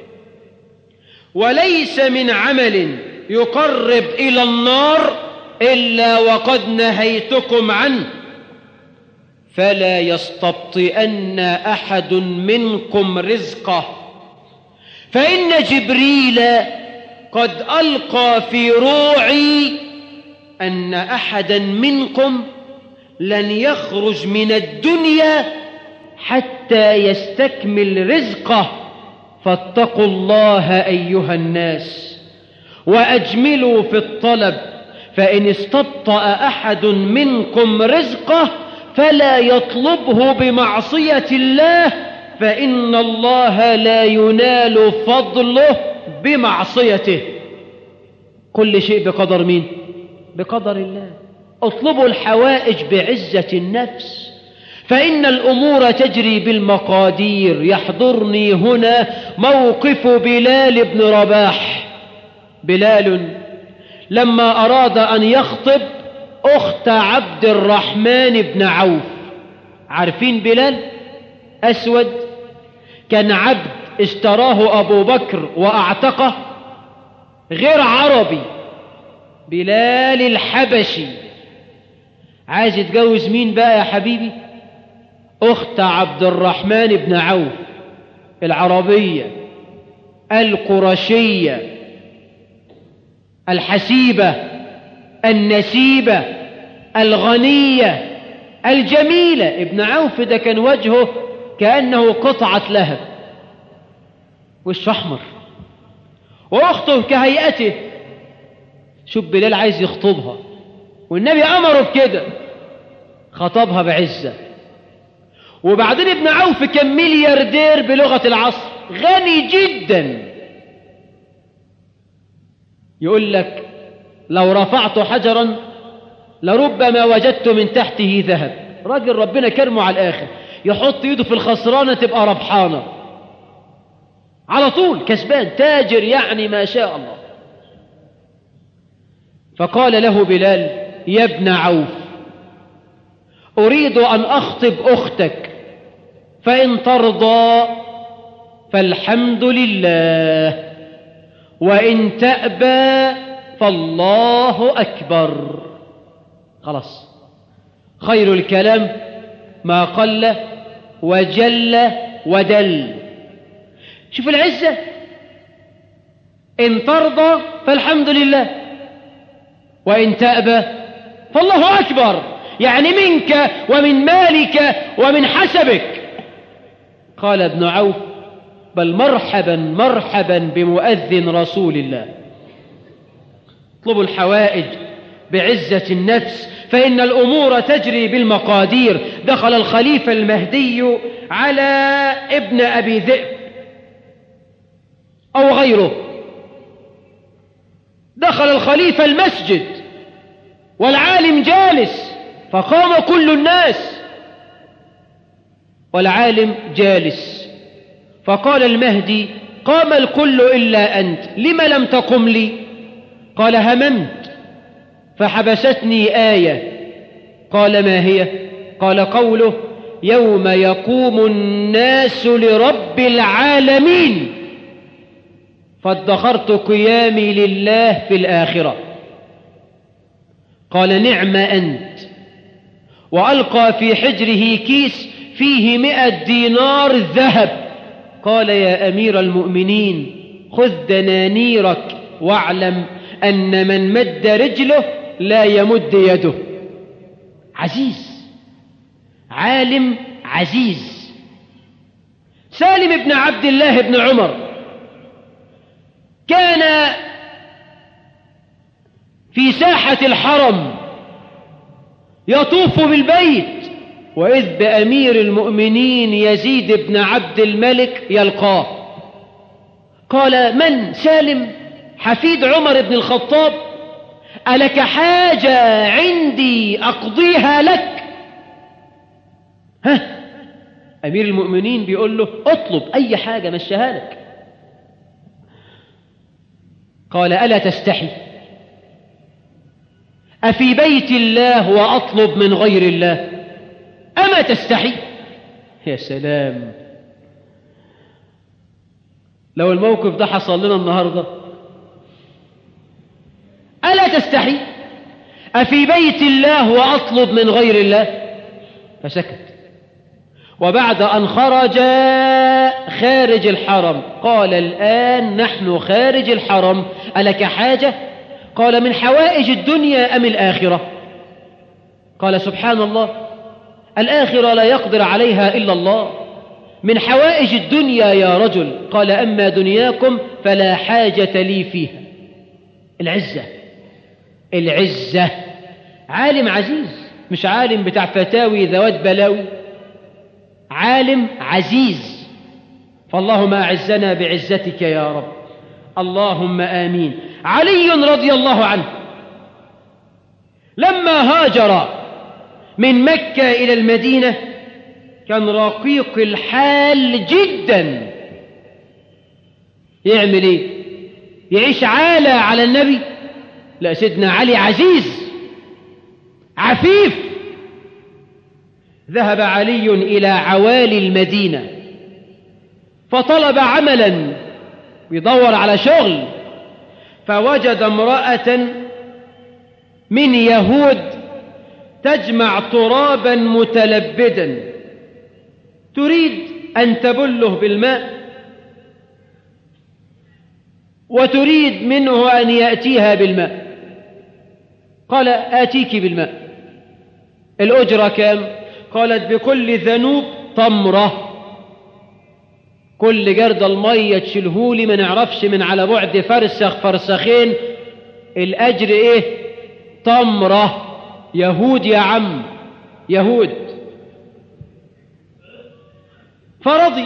وليس من عمل يقرب إلى النار إلا وقد نهيتكم عنه، فلا يستبطئن أحد منكم رزقه، فإن جبريل قد ألقى في روعي أن أحدا منكم لن يخرج من الدنيا حتى يستكمل رزقه، فاتقوا الله أيها الناس وأجملوا في الطلب، فإن استبطأ أحد منكم رزقه فلا يطلبه بمعصية الله، فإن الله لا ينال فضله بمعصيته. كل شيء بقدر مين؟ بقدر الله. اطلبوا الحوائج بعزة النفس، فإن الأمور تجري بالمقادير. يحضرني هنا موقف بلال بن رباح. بلال لما أراد أن يخطب أخت عبد الرحمن بن عوف. عارفين بلال؟ أسود، كان عبد اشتراه أبو بكر وأعتقه، غير عربي، بلال الحبشي. عايز يتجوز مين بقى يا حبيبي؟ أخت عبد الرحمن بن عوف، العربية القرشية الحسيبة النسيبة الغنية الجميلة. ابن عوف ده كان وجهه كأنه قطعة لهب، وش أحمر، وأخته كهيئته. شوف بلال عايز يخطبها والنبي أمره بكده، خطبها بعزة. وبعدين ابن عوف كان ملياردير بلغة العصر، غني جدا. يقول لك: لو رفعت حجرا لربما وجدت من تحته ذهب. راجل ربنا كرمه على الآخر، يحط يده في الخسرانة تبقى ربحانة على طول، كسبان، تاجر يعني ما شاء الله. فقال له بلال: يا ابن عوف، أريد أن أخطب أختك، فإن ترضى فالحمد لله، وإن تأبى فالله أكبر. خلاص، خير الكلام ما قل وجل ودل. شوف العزة، إن ترضى فالحمد لله، وإن تأبى فالله أكبر، يعني منك ومن مالك ومن حسبك. قال ابن عوف: بل مرحبا مرحبا بمؤذن رسول الله. اطلبوا الحوائج بعزة النفس، فإن الأمور تجري بالمقادير. دخل الخليفة المهدي على ابن أبي ذئب أو غيره، دخل الخليفة المسجد والعالم جالس، فقام كل الناس والعالم جالس. فقال المهدي: قام الكل إلا أنت، لم لم تقم لي؟ قال: هممت فحبستني آية. قال: ما هي؟ قال: قوله: يوم يقوم الناس لرب العالمين، فادخرت قيامي لله في الآخرة. قال: نعم أنت. وألقى في حجره كيس فيه 100 دينار ذهب. قال: يا أمير المؤمنين، خذ دنانيرك واعلم أن من مد رجله لا يمد يده. عزيز، عالم عزيز. سالم بن عبد الله بن عمر كان في ساحة الحرم يطوف بالبيت، وإذ بأمير المؤمنين يزيد بن عبد الملك يلقاه. قال: من؟ سالم حفيد عمر بن الخطاب، ألك حاجة عندي أقضيها لك؟ ها؟ أمير المؤمنين بيقول له: اطلب أي حاجة مشيها لك. قال: ألا تستحي؟ أفي بيت الله وأطلب من غير الله؟ أما تستحي؟ يا سلام، لو الموقف ده حصل لنا النهاردة. ألا تستحي؟ أفي بيت الله وأطلب من غير الله؟ فسكت. وبعد أن خرج خارج الحرم قال: الآن نحن خارج الحرم، ألك حاجة؟ قال: من حوائج الدنيا أم الآخرة؟ قال: سبحان الله، الآخرة لا يقدر عليها إلا الله. من حوائج الدنيا يا رجل. قال: أما دنياكم فلا حاجة لي فيها. العزة، العزة. عالم عزيز، مش عالم بتاع فتاوي ذوات بلاوي، عالم عزيز. فاللهم أعزنا بعزتك يا رب، اللهم آمين. علي رضي الله عنه لما هاجر من مكة إلى المدينة كان رقيق الحال جدا. يعمل ايه؟ يعيش عالة على النبي؟ لا، سيدنا علي عزيز عفيف. ذهب علي إلى عوالي المدينة فطلب عملا، يدور على شغل، فوجد امرأة من يهود تجمع ترابا متلبدا تريد أن تبله بالماء، وتريد منه أن يأتيها بالماء. قال: آتيك بالماء. الأجرة كام؟ قالت: بكل ذنوب تمرة. كل جرد المية تشيلهولي ما نعرفش من على بعد فرسخ فرسخين، الأجر إيه؟ تمرة. يهود يا عم، يهود. فرضي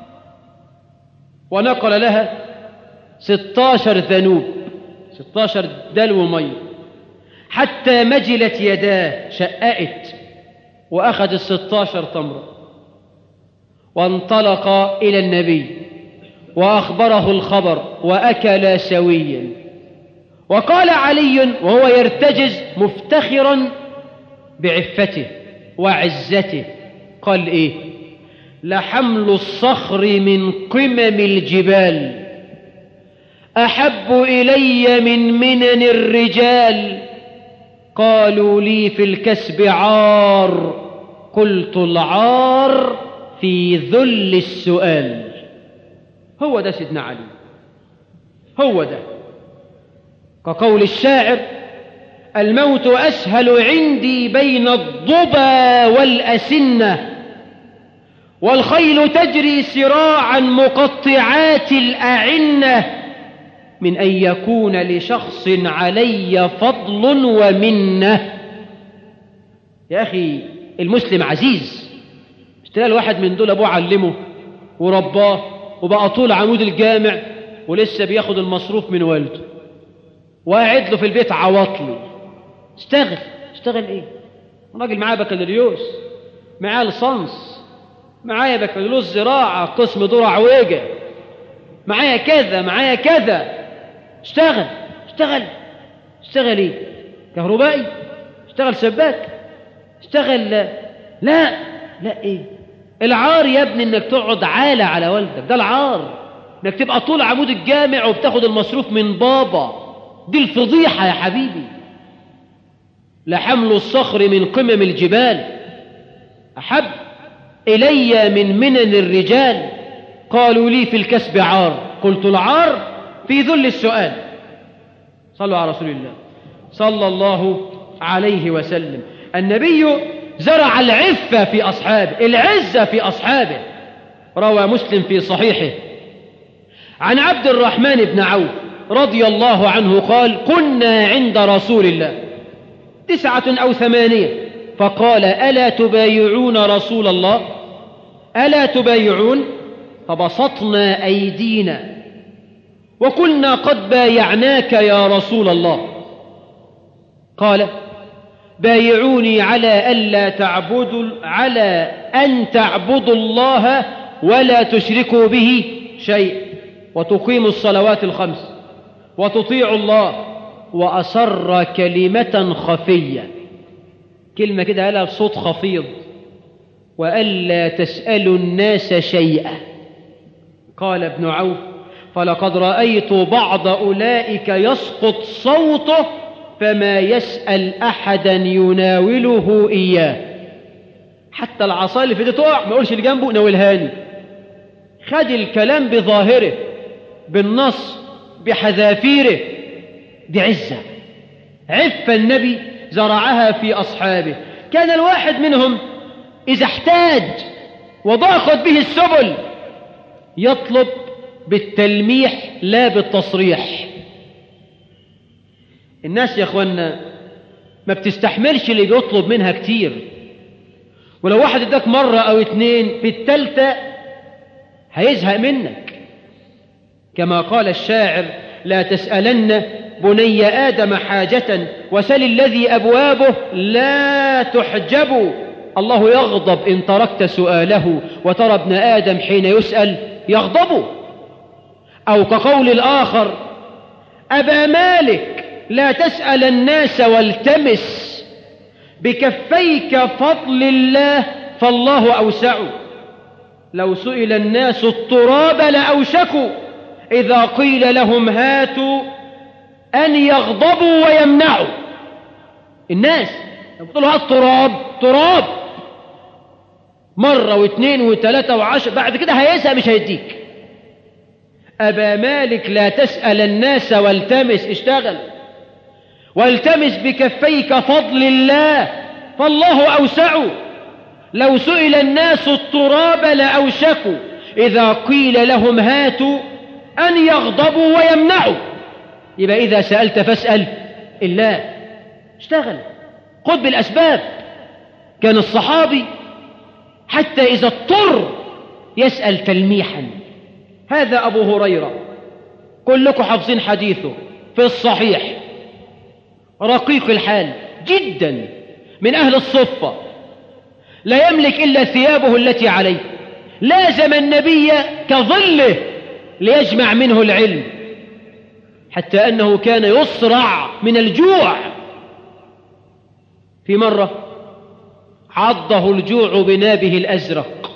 ونقل لها 16 ذنوب، 16 دلو مية، حتى مجلت يداه، شققت، وأخذ 16 تمرة وانطلق إلى النبي وأخبره الخبر وأكل سويا. وقال علي وهو يرتجز مفتخرا بعفته وعزته، قال: إيه؟ لحمل الصخر من قمم الجبال أحب إلي من منن الرجال. قالوا لي في الكسب عار، قلت العار في ذل السؤال. هو ده سيدنا علي، هو ده. كقول الشاعر: الموت أسهل عندي بين الضبا والأسنة، والخيل تجري سراعا مقطعات الأعنة، من أن يكون لشخص علي فضل ومنة. يا أخي المسلم عزيز، مش تلاقي الواحد من دول أبوه علمه ورباه وبقى طول عمود الجامع ولسه بياخد المصروف من والده وقاعد له في البيت عواطلي. اشتغل. اشتغل ايه؟ راجل معاه بكالوريوس، معاه لصنص، معايا بكالوريوس زراعة قسم ذرة عويجة، معايا كذا معايا كذا. اشتغل. اشتغل. اشتغل ايه؟ كهربائي؟ اشتغل سباك؟ اشتغل لا ايه؟ العار يا ابني انك تقعد عالة على والدك، ده العار. انك تبقى طول عمود الجامع وبتاخد المصروف من بابا، دي الفضيحة يا حبيبي. لحمل الصخر من قمم الجبال أحب إلي من منن الرجال. قالوا لي في الكسب عار، قلت العار في ذل السؤال. صلوا على رسول الله صلى الله عليه وسلم. النبي زرع العفة في أصحابه، العزة في أصحابه. روى مسلم في صحيحه عن عبد الرحمن بن عوف رضي الله عنه قال: كنا عند رسول الله 9 أو 8 فقال: ألا تبايعون رسول الله؟ ألا تبايعون؟ فبسطنا أيدينا وقلنا: قد بايعناك يا رسول الله. قال: بايعوني على أن تعبدوا الله ولا تشركوا به شيء، وتقيموا الصلوات الخمس، وتطيعوا الله. وأسر كلمة خفية، كلمة كده قالها بصوت خفيض: وألا تسألوا الناس شيئا. قال ابن عوف: فلقد رأيت بعض أولئك يسقط صوته فما يسأل أحدا يناوله إياه، حتى العصا اللي في ايده تقع ما يقولش اللي جنبه ناولهاني. خد الكلام بظاهره، بالنص، بحذافيره. دي عزة، عفة النبي زرعها في أصحابه. كان الواحد منهم إذا احتاج وضاقت به السبل يطلب بالتلميح لا بالتصريح. الناس يا اخوانا ما بتستحملش اللي بيطلب منها كتير، ولو واحد اداك مرة أو 2 في الثالثة هيزهق منك. كما قال الشاعر: لا تسألن بني آدم حاجة وسل الذي أبوابه لا تحجب، الله يغضب إن تركت سؤاله، وترى ابن آدم حين يسأل يغضب. أو كقول الآخر: أبا مالك لا تسأل الناس والتمس، بكفيك فضل الله فالله أوسع. لو سئل الناس التراب لأوشكوا، إذا قيل لهم هاتوا أن يغضبوا ويمنعوا. الناس يقولوا هات تراب مرة و2 و3 و10، بعد كده هيسأل مش هيديك. أبا مالك لا تسأل الناس والتمس، اشتغل والتمس بكفيك فضل الله فالله أوسع. لو سئل الناس التراب لأوشكوا، إذا قيل لهم هاتوا أن يغضبوا ويمنعوا. يبقى إذا سألت فاسأل الله، اشتغل، خذ بالأسباب. كان الصحابي حتى إذا اضطر يسأل تلميحا. هذا أبو هريرة كلكم حافظين حديثه في الصحيح، رقيق الحال جدا، من أهل الصفة، لا يملك إلا ثيابه التي عليه، لازم النبي كظله ليجمع منه العلم، حتى أنه كان يصرع من الجوع. في مرة عضه الجوع بنابه الأزرق،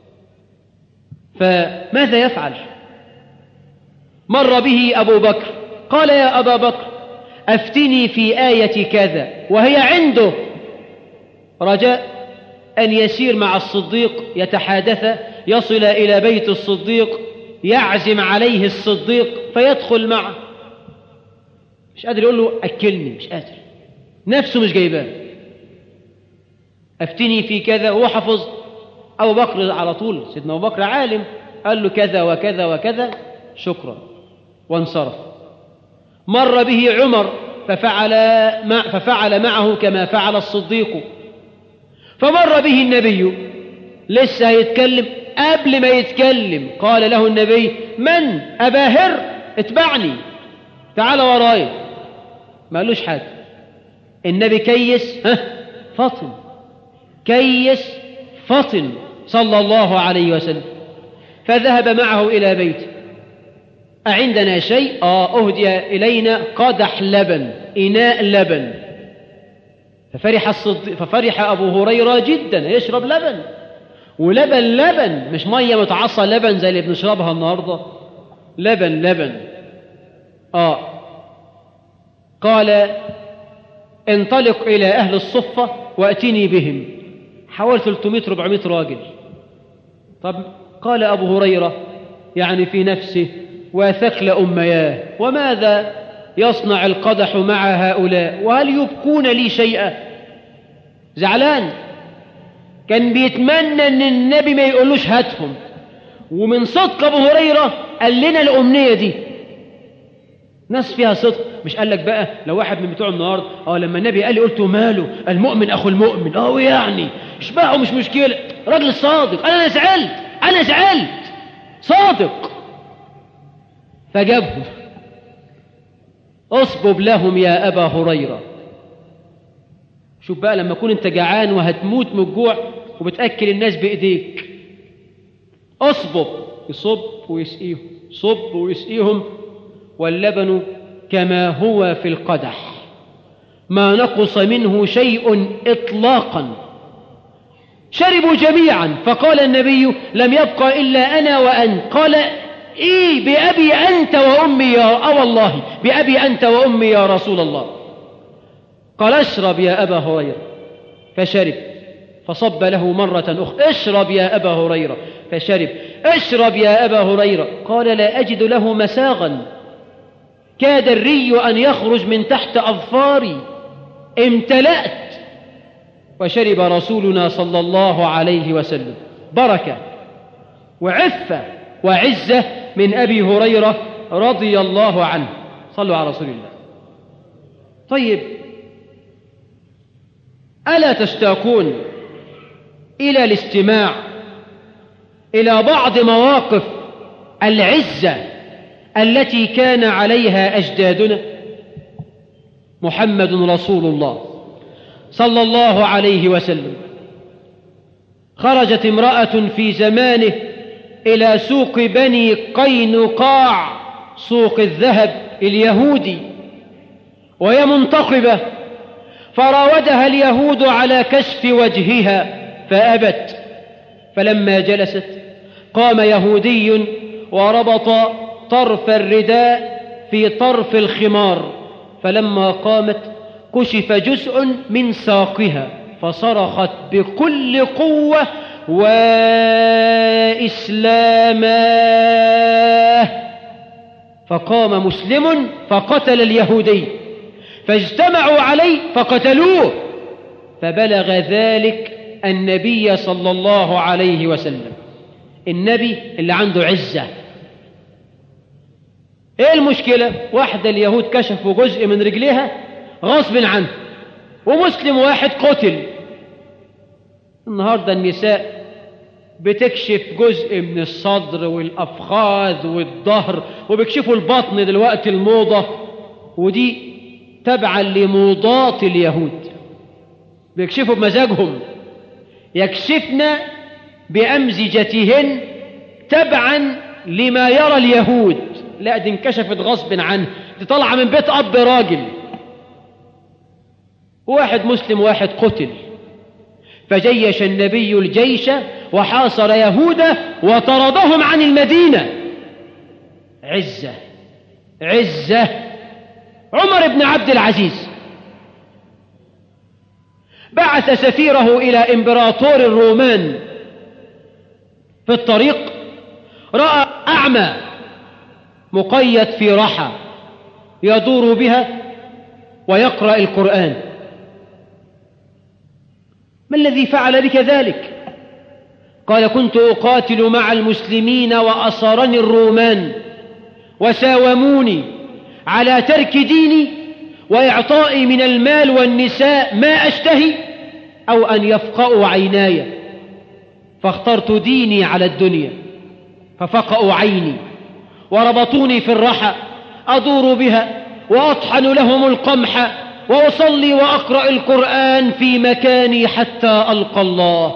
فماذا يفعل؟ مر به أبو بكر، قال: يا أبا بكر أفتني في آية كذا، وهي عنده رجاء أن يسير مع الصديق يتحادث، يصل إلى بيت الصديق، يعزم عليه الصديق فيدخل معه. مش قادر يقول له أكلني، مش قادر، نفسه مش جايباه. أفتني في كذا، وهو حفظ. أبو بكر على طول، سيدنا أبو بكر عالم، قال له كذا وكذا وكذا، شكرا، وانصرف. مر به عمر ففعل معه كما فعل الصديق. فمر به النبي، لسه هيتكلم، قبل ما يتكلم قال له النبي: من؟ أبا هر، اتبعني، تعال وراي. ما قالوش حاجة. النبي كيس فطن، كيس فطن صلى الله عليه وسلم. فذهب معه إلى بيته. أعندنا شيء؟ أهدي إلينا قدح لبن، إناء لبن. ففرح أبو هريرة جدا، يشرب لبن، ولبن مش مية متعصى، لبن زي اللي بنشربها النهاردة، لبن. قال: انطلق إلى أهل الصفة وأتني بهم. حوالي 300-400 راجل. طب قال أبو هريرة يعني في نفسه: وثكل أمياه، وماذا يصنع القدح مع هؤلاء وهل يبقون لي شيئا؟ زعلان، كان بيتمنى ان النبي ما يقولوش هاتهم. ومن صدق ابو هريرة قال لنا الأمنية دي. ناس فيها صدق، مش قال لك بقى لو واحد من بتوع النهارده لما النبي قال لي قلت ماله المؤمن اخو المؤمن يعني اشبعه مش مشكلة. راجل صادق، انا زعلت صادق. فجابهم. اصبب لهم يا ابا هريرة. شوف بقى لما تكون انت جعان وهتموت من الجوع وبتأكل الناس بايديك، اصبب، يصب ويسقيهم، صب ويسقيهم، واللبن كما هو في القدح ما نقص منه شيء إطلاقا. شربوا جميعا، فقال النبي لم يبقى إلا أنا وأنت. قال إيه بأبي أنت وأمي والله بأبي أنت وأمي يا رسول الله. قال اشرب يا أبا هريرة، فشرب. فصب له مرة أخرى، اشرب يا أبا هريرة، فشرب. اشرب يا أبا هريرة. قال لا أجد له مساغا، كاد الري أن يخرج من تحت أظفاري، امتلأت. وشرب رسولنا صلى الله عليه وسلم. بركة وعفة وعزة من أبي هريرة رضي الله عنه. صلوا على رسول الله. طيب، ألا تشتاقون إلى الاستماع إلى بعض مواقف العزة التي كان عليها أجدادنا؟ محمد رسول الله صلى الله عليه وسلم خرجت امرأة في زمانه إلى سوق بني قينقاع، سوق الذهب اليهودي، وهي منتقبة، فراودها اليهود على كشف وجهها فأبت. فلما جلست قام يهودي وربط طرف الرداء في طرف الخمار، فلما قامت كشف جزء من ساقها، فصرخت بكل قوة وإسلاما. فقام مسلم فقتل اليهودي، فاجتمعوا عليه فقتلوه، فبلغ ذلك النبي صلى الله عليه وسلم. النبي اللي عنده عزة. ايه المشكلة؟ واحدة اليهود كشفوا جزء من رجلها غصب عنه، ومسلم واحد قتل. النهاردة النساء بتكشف جزء من الصدر والأفخاذ والظهر، وبيكشفوا البطن دلوقتي الموضة، ودي تبعا لموضات اليهود، بيكشفوا بمزاجهم، يكشفن بأمزجتهن تبعا لما يرى اليهود. لا، دي انكشفت غصب عنه، دي طالعة من بيت أب راجل. واحد مسلم واحد قتل، فجيش النبي الجيش وحاصر يهودا وطردهم عن المدينة. عزة عزة. عمر بن عبد العزيز بعث سفيره إلى إمبراطور الرومان. في الطريق رأى أعمى مقيد في رحى يدور بها ويقرأ القرآن. ما الذي فعل بك ذلك؟ قال كنت أقاتل مع المسلمين وأصرني الرومان وساوموني على ترك ديني وإعطائي من المال والنساء ما أشتهي، أو أن يفقأوا عيناي، فاخترت ديني على الدنيا، ففقأوا عيني وربطوني في الرحى أدور بها وأطحن لهم القمح وأصلي وأقرأ القرآن في مكاني حتى ألقى الله.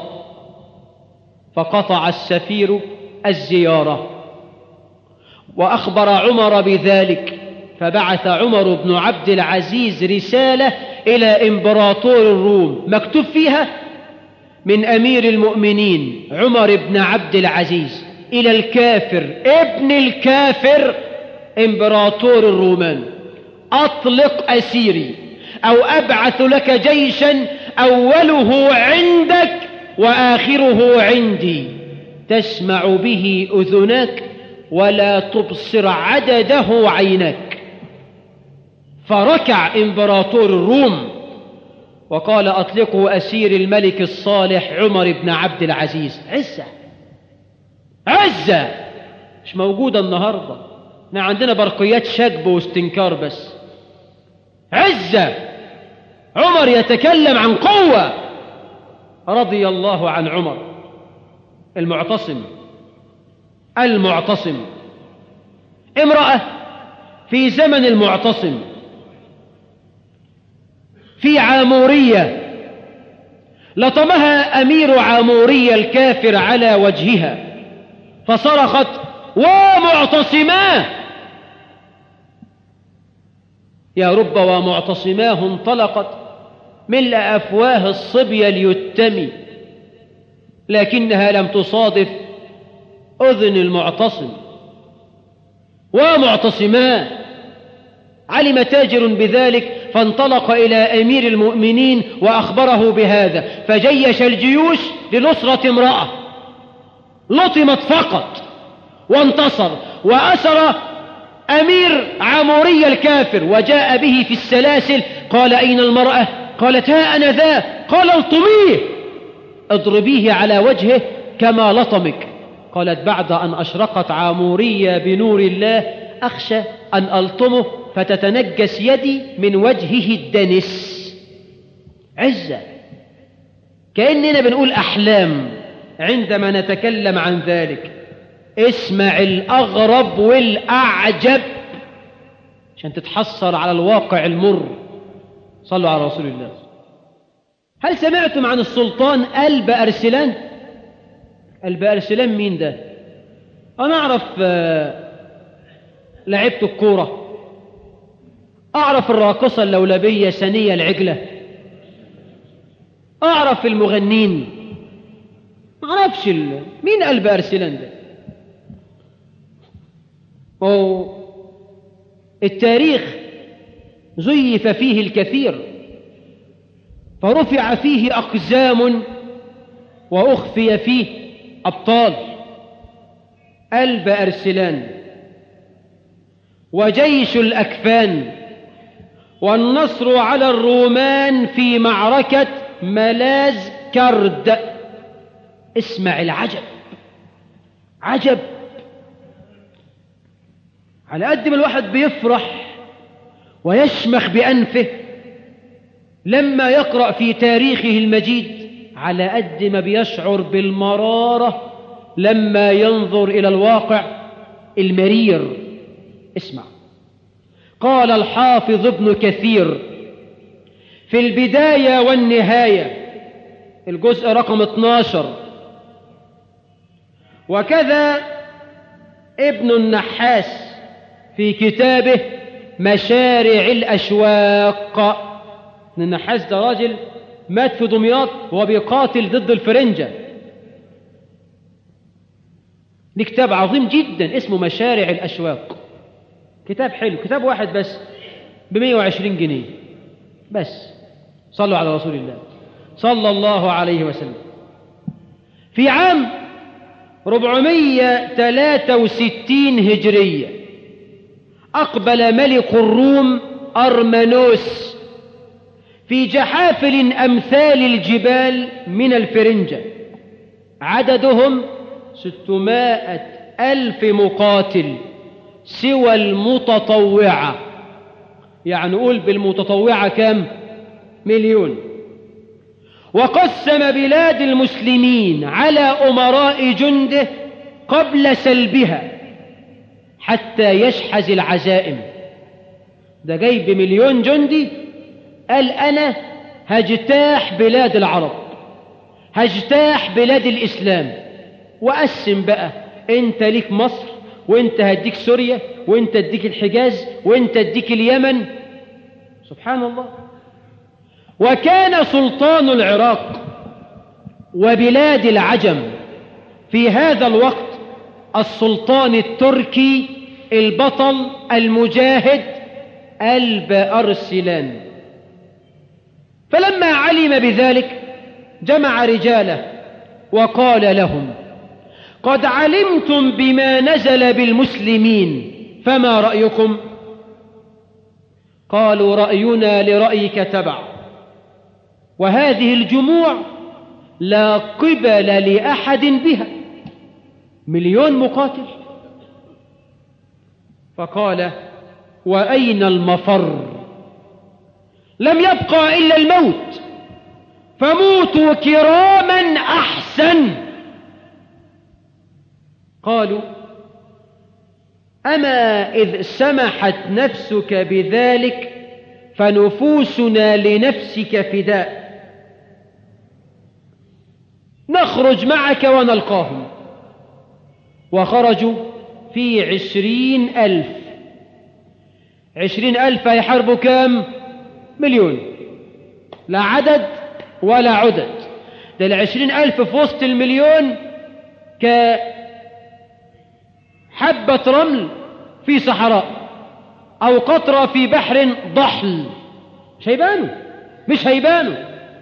فقطع السفير الزيارة وأخبر عمر بذلك، فبعث عمر بن عبد العزيز رسالة إلى إمبراطور الروم مكتوب فيها من أمير المؤمنين عمر بن عبد العزيز إلى الكافر ابن الكافر إمبراطور الرومان: أطلق أسيري أو أبعث لك جيشا أوله عندك وآخره عندي تسمع به أذناك ولا تبصر عدده عيناك. فركع إمبراطور الروم وقال أطلقوا أسير الملك الصالح عمر بن عبد العزيز. عزة مش موجودة النهاردة، احنا عندنا برقيات شجب واستنكار بس. عزة عمر يتكلم عن قوة. رضي الله عن عمر. المعتصم امرأة في زمن المعتصم في عامورية لطمها أمير عامورية الكافر على وجهها فصرخت ومعتصماه، يا رب ومعتصماه انطلقت ملء أفواه الصبي ليتمي، لكنها لم تصادف أذن المعتصم. ومعتصماه. علم تاجر بذلك فانطلق إلى أمير المؤمنين وأخبره بهذا، فجيش الجيوش لنصرة امرأة لطمت فقط وانتصر، وأسر أمير عامورية الكافر وجاء به في السلاسل. قال أين المرأة؟ قالت ها أنا ذا. قال الطميه اضربيه على وجهه كما لطمك. قالت بعد أن أشرقت عامورية بنور الله أخشى أن ألطمه فتتنجس يدي من وجهه الدنس. عزة. كأننا بنقول أحلام عندما نتكلم عن ذلك. اسمع الأغرب والأعجب عشان تتحصل على الواقع المر. صلوا على رسول الله. هل سمعتم عن السلطان قلب أرسلان؟ قلب أرسلان مين ده؟ أنا أعرف لعبت الكورة، أعرف الراقصة اللولبية سنية العجلة، أعرف المغنين، ما أعرفش مين قلب أرسلان ده. التاريخ زيف فيه الكثير فرفع فيه أقزام وأخفي فيه أبطال. قلب أرسلان وجيش الأكفان والنصر على الرومان في معركة ملاذ كرد. اسمع العجب. عجب. على قد ما الواحد بيفرح ويشمخ بأنفه لما يقرأ في تاريخه المجيد، على قد ما بيشعر بالمرارة لما ينظر إلى الواقع المرير. اسمع. قال الحافظ ابن كثير في البداية والنهاية الجزء رقم 12، وكذا ابن النحاس في كتابه مشارع الأشواق. ابن النحاس ده راجل مات في دمياط وهو بيقاتل ضد الفرنجة. ده كتاب عظيم جدا اسمه مشارع الأشواق. كتاب حلو، كتاب واحد بس ب120 جنيه بس. صلوا على رسول الله صلى الله عليه وسلم. في عام 463 هجرية أقبل ملك الروم أرمنوس في جحافل أمثال الجبال من الفرنجة، عددهم 600,000 مقاتل سوى المتطوعة. يعني قول بالمتطوعة كم؟ 1,000,000. وقسم بلاد المسلمين على أمراء جنده قبل سلبها حتى يشحذ العزائم. ده جاي ب1,000,000 جندي، قال أنا هجتاح بلاد العرب، هجتاح بلاد الإسلام، وقسم بقى انت ليك مصر، وانت هديك سوريا، وانت هديك الحجاز، وانت هديك اليمن. سبحان الله. وكان سلطان العراق وبلاد العجم في هذا الوقت السلطان التركي البطل المجاهد قلب أرسلان. فلما علم بذلك جمع رجاله وقال لهم قد علمتم بما نزل بالمسلمين فما رأيكم؟ قالوا رأينا لرأيك تبع، وهذه الجموع لا قبل لأحد بها، 1,000,000 مقاتل. فقال وأين المفر؟ لم يبقى إلا الموت، فموتوا كراما أحسن. قالوا أما إذ سمحت نفسك بذلك فنفوسنا لنفسك فداء، نخرج معك ونلقاهم. وخرجوا في 20,000. 20,000 هيحاربوا كام؟ 1,000,000، لا عدد ولا عدد. ده 20,000 في وسط 1,000,000 كحبة رمل في صحراء أو قطرة في بحر ضحل، مش هيبانوا.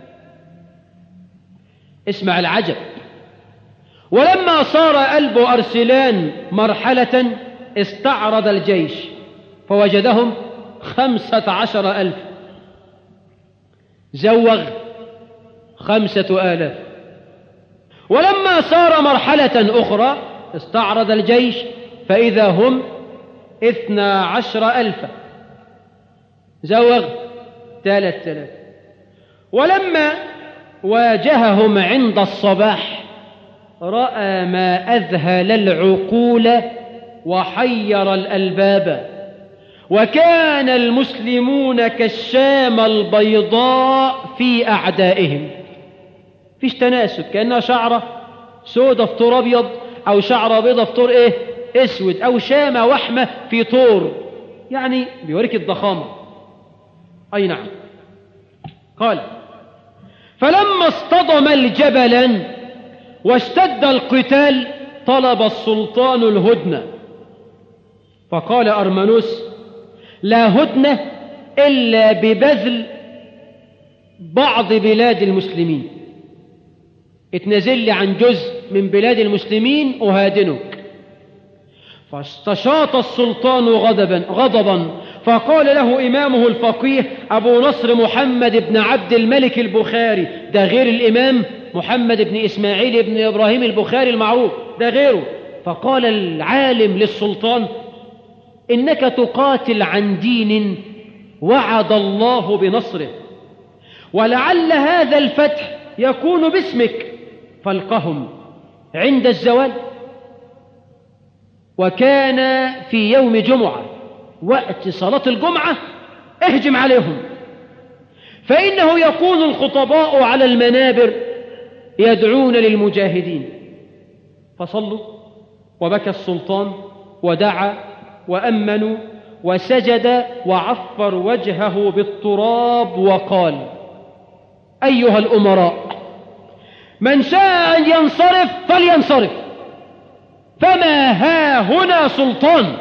اسمع العجب. ولما صار قلب أرسلان مرحلة استعرض الجيش فوجدهم 15,000، زوغ 5,000. ولما صار مرحلة أخرى استعرض الجيش فإذا هم 12,000، زوغ 3,000. ولما واجههم عند الصباح رأى ما أذهل العقول وحير الألباب، وكان المسلمون كالشام البيضاء في أعدائهم. فيش تناسب، كأنها شعرة سودة في طور أبيض، أو شعرة بيضة في طور أسود، أو شامة وحمة في طور، يعني بيوريك الضخامة. أي نعم. قال فلما اصطدم الجبلان واشتد القتال طلب السلطان الهدنة، فقال أرمنوس لا هدنة إلا ببذل بعض بلاد المسلمين، اتنزل لي عن جزء من بلاد المسلمين أهادنك. فاستشاط السلطان غضبا فقال له إمامه الفقيه أبو نصر محمد بن عبد الملك البخاري، ده غير الإمام محمد بن إسماعيل بن إبراهيم البخاري المعروف، ده غيره. فقال العالم للسلطان إنك تقاتل عن دين وعد الله بنصره، ولعل هذا الفتح يكون باسمك، فالقهم عند الزوال. وكان في يوم جمعة، وقت صلاة الجمعة اهجم عليهم، فإنه يكون الخطباء على المنابر يدعون للمجاهدين. فصلوا وبكى السلطان ودعا وأمنوا وسجد وعفر وجهه بالتراب وقال أيها الأمراء، من شاء أن ينصرف فلينصرف، فما ها هنا سلطان.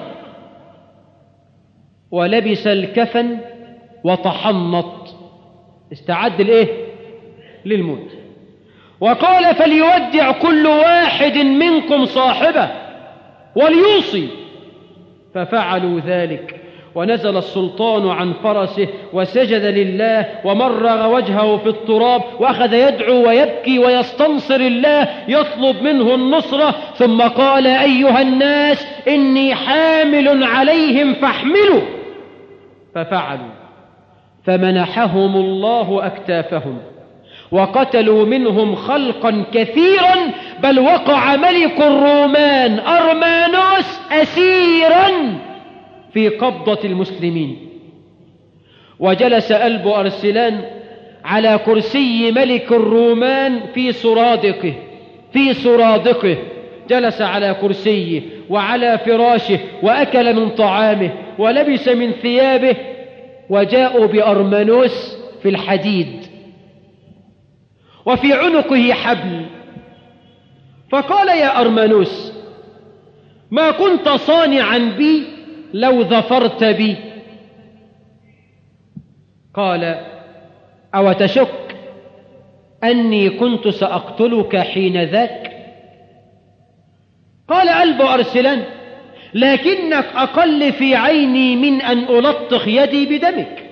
ولبس الكفن وتحنط، استعد للموت. وقال فليودع كل واحد منكم صاحبه وليوصي. ففعلوا ذلك، ونزل السلطان عن فرسه وسجد لله ومرغ وجهه في التراب، وأخذ يدعو ويبكي ويستنصر الله يطلب منه النصرة. ثم قال أيها الناس إني حامل عليهم فاحملوا. ففعلوا، فمنحهم الله أكتافهم، وقتلوا منهم خلقا كثيرا، بل وقع ملك الرومان أرمانوس أسيرا في قبضة المسلمين. وجلس قلب أرسلان على كرسي ملك الرومان في سرادقه، جلس على كرسيه وعلى فراشه، وأكل من طعامه ولبس من ثيابه. وجاءوا بأرمانوس في الحديد وفي عنقه حبل، فقال يا أرمانوس ما كنت صانعا بي لو ظفرت بي؟ قال أو تشك أني كنت سأقتلك حين ذاك؟ قال قلب أرسلان لكنك أقل في عيني من أن ألطخ يدي بدمك.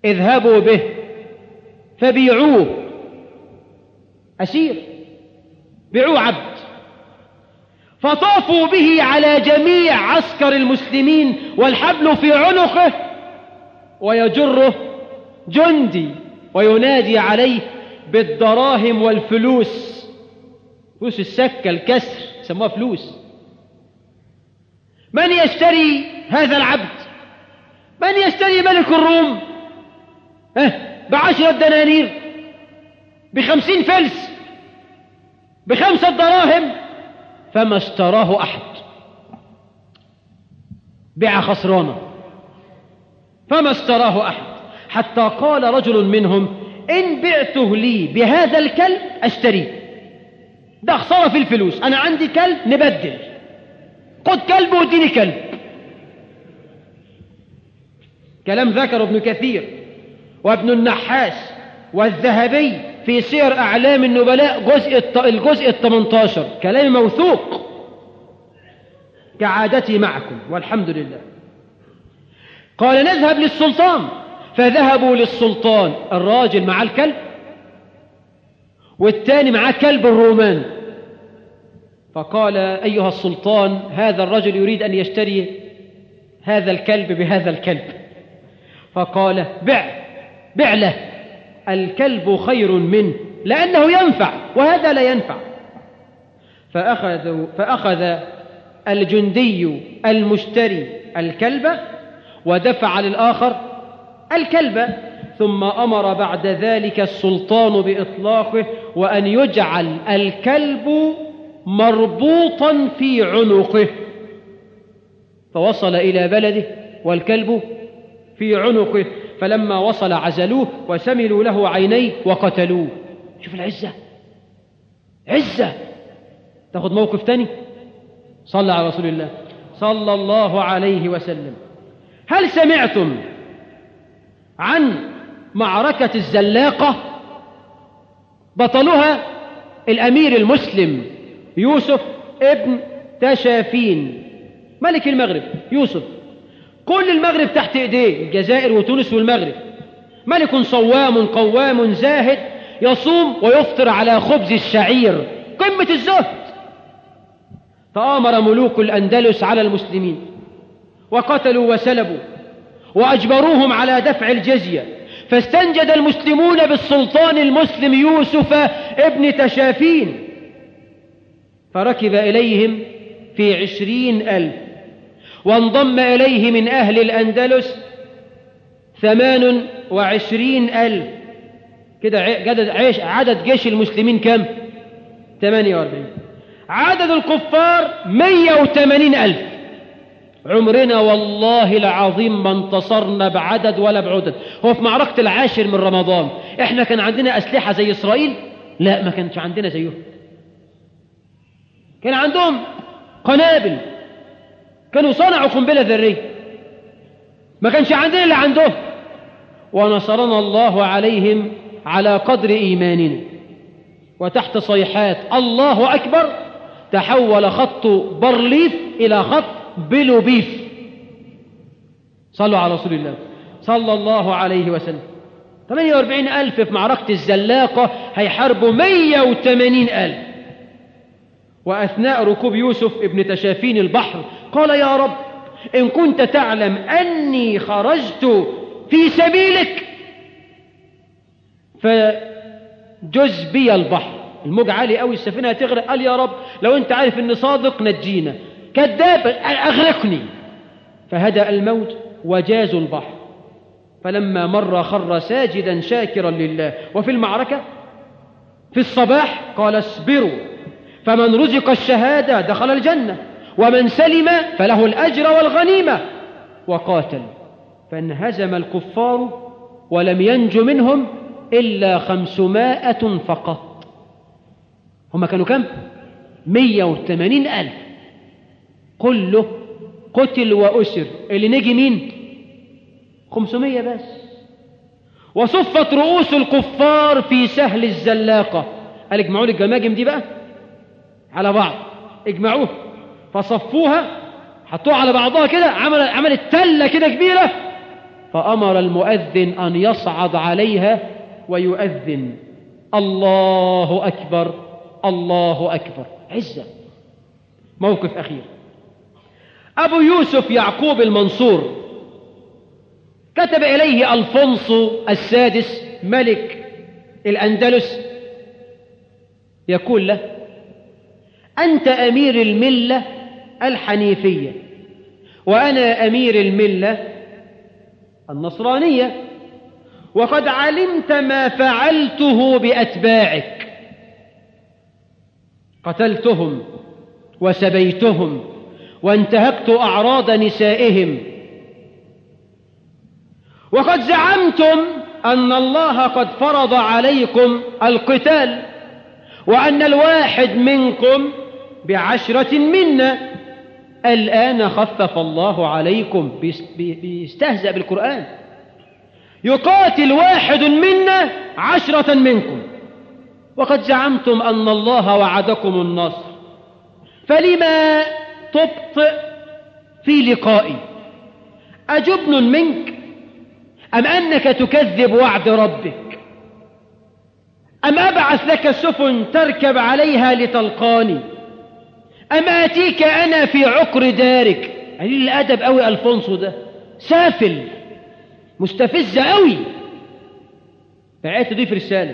اذهبوا به فبيعوه أسير، بيعوه عبد. فطافوا به على جميع عسكر المسلمين والحبل في عنقه، ويجره جندي وينادي عليه بالدراهم والفلوس، فلوس السكة الكسر سموها فلوس. من يشتري هذا العبد؟ من يشتري ملك الروم ب10 دنانير، ب50 فلس، ب5 دراهم؟ فما اشتراه أحد، بيع خسرانة، فما اشتراه أحد، حتى قال رجل منهم إن بعته لي بهذا الكلب أشتريه، ده خسارة في الفلوس، أنا عندي كلب نبدل، خد كلب واديني كلب. كلام ذكر ابن كثير وابن النحاس والذهبي في سير أعلام النبلاء الجزء 18، كلام موثوق كعادتي معكم والحمد لله. قال نذهب للسلطان، فذهبوا للسلطان، الراجل معاه الكلب والتاني معاه كلب الرومان. فقال أيها السلطان هذا الرجل يريد أن يشتري هذا الكلب بهذا الكلب. فقال بع له، الكلب خير منه لأنه ينفع وهذا لا ينفع. فأخذ الجندي المشتري الكلب ودفع للآخر الكلب، ثم أمر بعد ذلك السلطان بإطلاقه وأن يجعل الكلب مربوطا في عنقه. فوصل إلى بلده والكلب في عنقه، فلما وصل عزلوه وسملوا له عينيه وقتلوه. شوف العزة، عزة. تاخد موقف تاني، صلى على رسول الله صلى الله عليه وسلم. هل سمعتم عن معركة الزلاقة؟ بطلها الأمير المسلم يوسف ابن تشافين ملك المغرب. يوسف كل المغرب تحت ايديه، الجزائر وتونس والمغرب. ملك صوام قوام زاهد، يصوم ويفطر على خبز الشعير، قمة الزهد. فآمر ملوك الأندلس على المسلمين وقتلوا وسلبوا وأجبروهم على دفع الجزية، فاستنجد المسلمون بالسلطان المسلم يوسف ابن تشافين، فركب إليهم في 20,000، وانضم إليه من أهل الأندلس 28,000. كده عدد جيش المسلمين كم؟ 48. عدد الكفار 180,000. عمرنا والله العظيم ما انتصرنا بعدد ولا بعدد. هو في معركة 10 من رمضان احنا كان عندنا أسلحة زي إسرائيل؟ لا، ما كانش عندنا زيهم. كان عندهم قنابل، كانوا صنعوا قنبلة ذرية، ما كانش عندنا اللي عندهم. ونصرنا الله عليهم على قدر إيماننا. وتحت صيحات الله أكبر تحول خط برليف إلى خط بلوبيف. صلوا على رسول الله صلى الله عليه وسلم. 48,000 في معركة الزلاقة هيحاربوا 180,000. وأثناء ركوب يوسف ابن تشافين البحر قال يا رب إن كنت تعلم أني خرجت في سبيلك فجز بي البحر. الموج عالي قوي، السفينة هتغرق. قال يا رب لو أنت عارف أني صادق نجينا، كذاب أغرقني. فهدأ الموج وجازوا البحر، فلما مر خر ساجدا شاكرا لله. وفي المعركة في الصباح قال اصبروا فمن رزق الشهادة دخل الجنة ومن سلم فله الأجر والغنيمة. وقاتل فانهزم الكفار ولم ينج منهم إلا 500 فقط. هم كانوا كم؟ 180,000. كله قتل وأسر، اللي نجي مين؟ 500 بس. وصفت رؤوس الكفار في سهل الزلاقة. قال اجمعوا لي الجماجم دي بقى على بعض، اجمعوها. فصفوها، حطوها على بعضها كده، عملت تلة كده كبيرة. فأمر المؤذن أن يصعد عليها ويؤذن: الله أكبر الله أكبر. عزة. موقف أخير: أبو يوسف يعقوب المنصور كتب إليه ألفونسو السادس ملك الأندلس يقول له: أنت أمير الملة الحنيفية وأنا أمير الملة النصرانية، وقد علمت ما فعلته بأتباعك، قتلتهم وسبيتهم وانتهكت أعراض نسائهم، وقد زعمتم أن الله قد فرض عليكم القتال وأن الواحد منكم ب10 منا. الآن خفف الله عليكم. بيستهزأ بالقرآن. يقاتل 1 منا 10 منكم، وقد زعمتم أن الله وعدكم النصر، فلما تبطئ في لقائي؟ أجبن منك أم أنك تكذب وعد ربك؟ أم أبعث لك سفن تركب عليها لتلقاني؟ أم آتيك أنا في عقر دارك؟ قليل الأدب أوي ألفونسو ده، سافل مستفز أوي. فعيت دي في رسالة.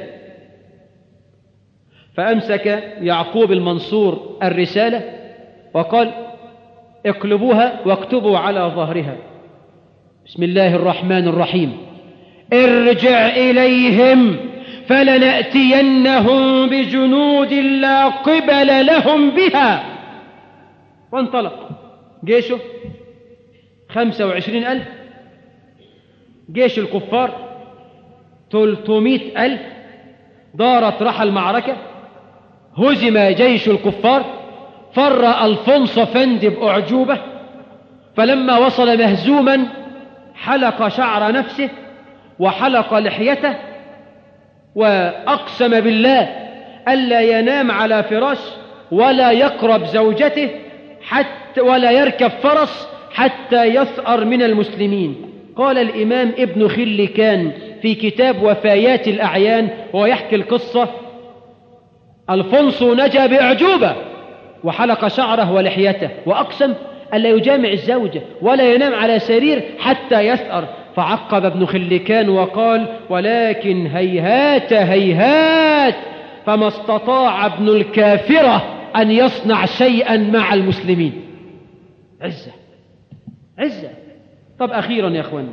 فأمسك يعقوب المنصور الرسالة وقال: اقلبوها واكتبوا على ظهرها: بسم الله الرحمن الرحيم، ارجع إليهم فلنأتينهم بجنود لا قبل لهم بها. وانطلق. جيشه 25,000، جيش الكفار 300,000. دارت رحى المعركة، هزم جيش الكفار، فر ألفونسو أفندي بأعجوبة، فلما وصل مهزوما حلق شعر نفسه وحلق لحيته، وأقسم بالله ألا ينام على فراش ولا يقرب زوجته حتى ولا يركب فرس حتى يثأر من المسلمين. قال الإمام ابن خلكان في كتاب وفايات الأعيان وهو يحكي القصة: ألفونسو نجا بأعجوبة وحلق شعره ولحيته، وأقسم ألا يجامع الزوجة ولا ينام على سرير حتى يثأر. فعقب ابن خلكان وقال: ولكن هيهات هيهات، فما استطاع ابن الكافرة أن يصنع شيئا مع المسلمين. عزة عزة. طب أخيرا يا أخوانا،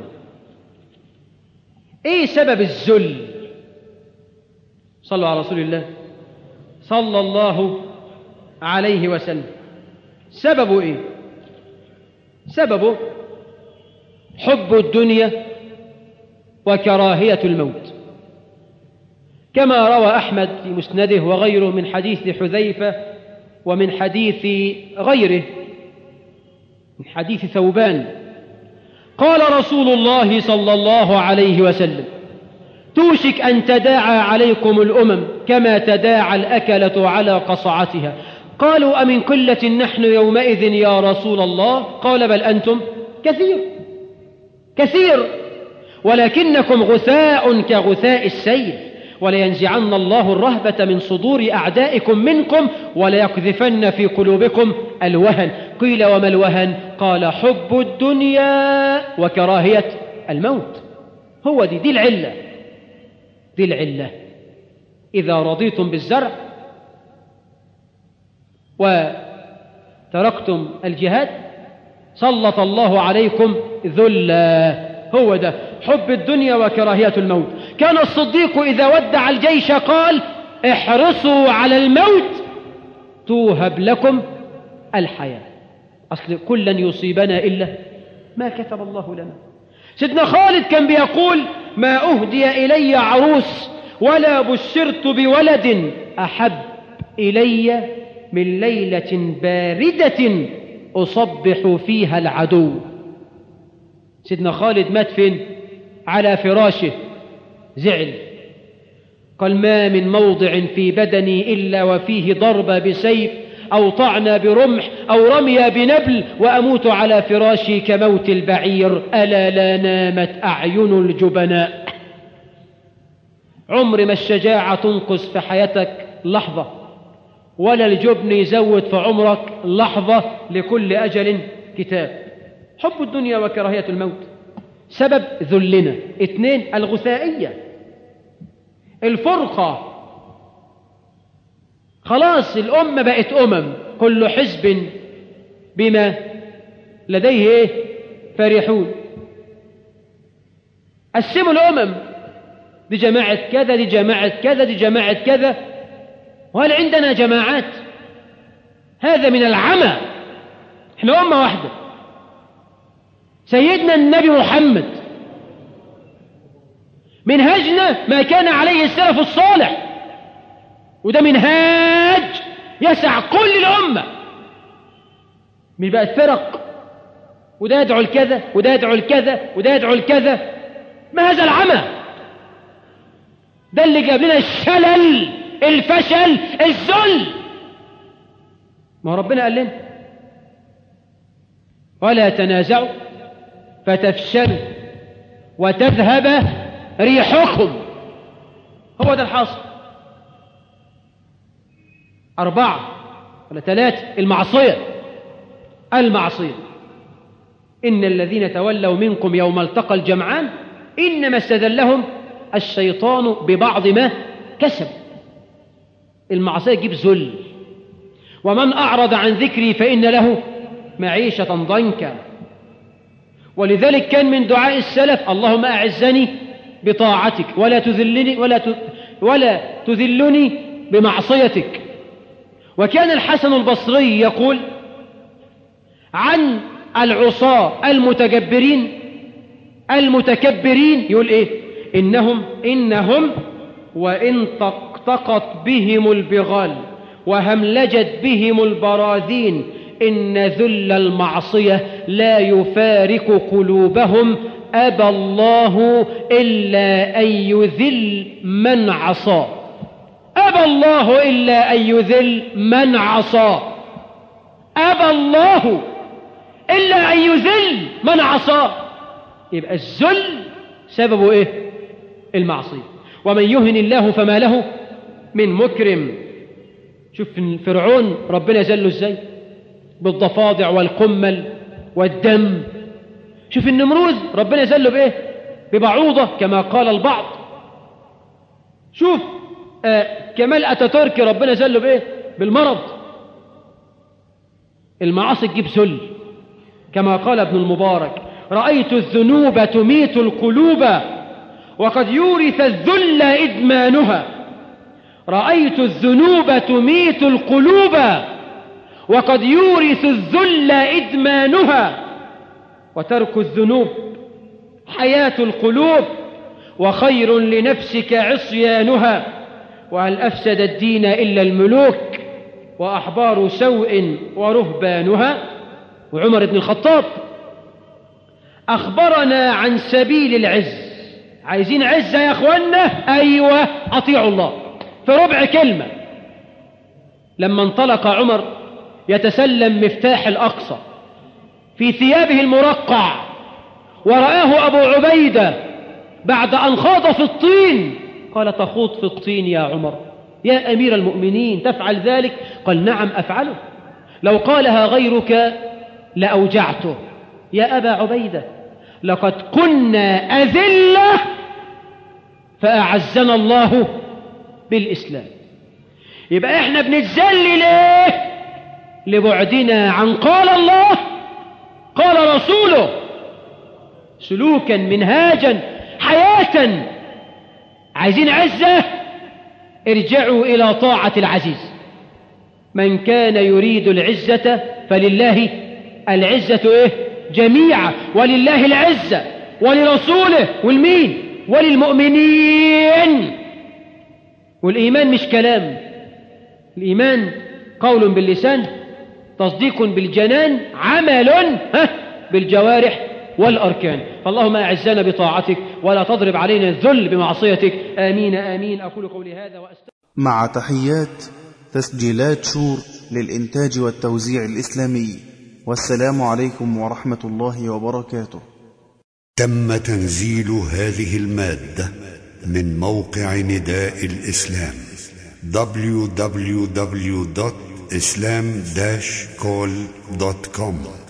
إيه سبب الذل؟ صلوا على رسول الله صلى الله عليه وسلم. سببه إيه؟ سببه حب الدنيا وكراهية الموت، كما روى أحمد في مسنده وغيره من حديث حذيفة ومن حديث غيره من حديث ثوبان. قال رسول الله صلى الله عليه وسلم: توشك أن تداعى عليكم الأمم كما تداعى الأكلة على قصعتها. قالوا: أمن قلة نحن يومئذ يا رسول الله؟ قال: بل أنتم كثير ولكنكم غثاء كغثاء السيل، ولينزعن الله الرهبة من صدور أعدائكم منكم وليقذفن في قلوبكم الوهن. قيل: وما الوهن؟ قال: حب الدنيا وكراهية الموت. هو دي العلة. إذا رضيتم بالزرع وتركتم الجهاد سلط الله عليكم ذلا. هو ده حب الدنيا وكراهية الموت. كان الصديق إذا ودع الجيش قال: احرصوا على الموت توهب لكم الحياة. أصل كل لن يصيبنا إلا ما كتب الله لنا. سيدنا خالد كان بيقول: ما أهدي إلي عروس ولا بشرت بولد أحب إلي من ليلة باردة أصبح فيها العدو. سيدنا خالد مات فين؟ على فراشه، زعل، قال: ما من موضع في بدني إلا وفيه ضربة بسيف أو طعن برمح أو رمي بنبل وأموت على فراشي كموت البعير. ألا لا نامت أعين الجبناء. عمر ما الشجاعة تنقص في حياتك لحظة، ولا الجبن يزود في عمرك لحظة. لكل أجل كتاب. حب الدنيا وكراهية الموت سبب ذلنا. 2 الغثائية، الفرقة. خلاص الأمة بقت كل حزب بما لديه فرحون. قسموا الأمم، دي جماعة كذا، دي جماعة كذا، دي جماعة كذا. وهل عندنا جماعات؟ هذا من العمى. احنا أمة واحدة. سيدنا النبي محمد منهجنا ما كان عليه السلف الصالح، وده منهاج يسع كل الأمة. مش بقى الفرق، وده يدعو الكذا وده يدعو الكذا وده يدعو الكذا. ما هذا العمى؟ ده اللي جاب لنا الشلل، الفشل، الذل. ما ربنا قال لنا ولا تنازعوا فتفشلوا وتذهب ريحكم. هو ده الحاصل. 4 ولا 3 المعصية. إن الذين تولوا منكم يوم التقى الجمعان إنما استذلهم الشيطان ببعض ما كسب. المعصية تجيب ذل. ومن أعرض عن ذكري فإن له معيشة ضنكا. ولذلك كان من دعاء السلف اللهم أعزني بطاعتك ولا تذلني بمعصيتك. وكان الحسن البصري يقول عن العصاة المتكبرين يقول إيه؟ إنهم وإن طقطقت بهم البغال وهملجت بهم البراذين إن ذل المعصية لا يفارق قلوبهم أبى الله إلا أن يذل من عصى. أبى الله إلا أن يذل من عصى. أبى الله إلا أن يذل من عصى. يبقى الذل سببه إيه؟ المعصية. ومن يهن الله فما له من مكرم. شوف فرعون ربنا ذله إزاي؟ بالضفادع والقمل والدم. شوف النمروذ ربنا ذله بإيه؟ ببعوضة كما قال البعض. شوف كمال أتاتورك ربنا ذله بإيه؟ بالمرض. المعاصي تجيب ذل كما قال ابن المبارك رأيت الذنوب تميت القلوب وقد يورث الذل إدمانها. رأيت الذنوب تميت القلوب وقد يورث الذل إدمانها. وترك الذنوب حياة القلوب وخير لنفسك عصيانها. وهل أفسد الدين إلا الملوك وأحبار سوء ورهبانها. وعمر بن الخطاب أخبرنا عن سبيل العز. عايزين عزة يا أخوانا؟ أيوة، أطيعوا الله. في ربع كلمة لما انطلق عمر يتسلم مفتاح الأقصى في ثيابه المرقع ورآه أبو عبيدة بعد أن خاض في الطين قال تخوض في الطين يا عمر يا أمير المؤمنين تفعل ذلك؟ قال نعم أفعله، لو قالها غيرك لأوجعته. يا أبا عبيدة لقد كنا أذلة فأعزنا الله بالإسلام. يبقى إحنا بنتذل ليه؟ لبعدنا عن قال الله قال رسوله، سلوكا منهاجا حياة. عايزين عزة؟ ارجعوا إلى طاعة العزيز. من كان يريد العزة فلله العزة إيه؟ جميعا. ولله العزة ولرسوله والمين؟ وللمؤمنين. والإيمان مش كلام، الإيمان قول باللسان تصديق بالجنان عمل بالجوارح والأركان. فاللهم أعزنا بطاعتك ولا تضرب علينا الذل بمعصيتك. آمين آمين. أقول قولي هذا وأستغفر. مع تحيات تسجيلات شور للإنتاج والتوزيع الإسلامي. والسلام عليكم ورحمة الله وبركاته. تم تنزيل هذه المادة من موقع نداء الإسلام www.islam-call.com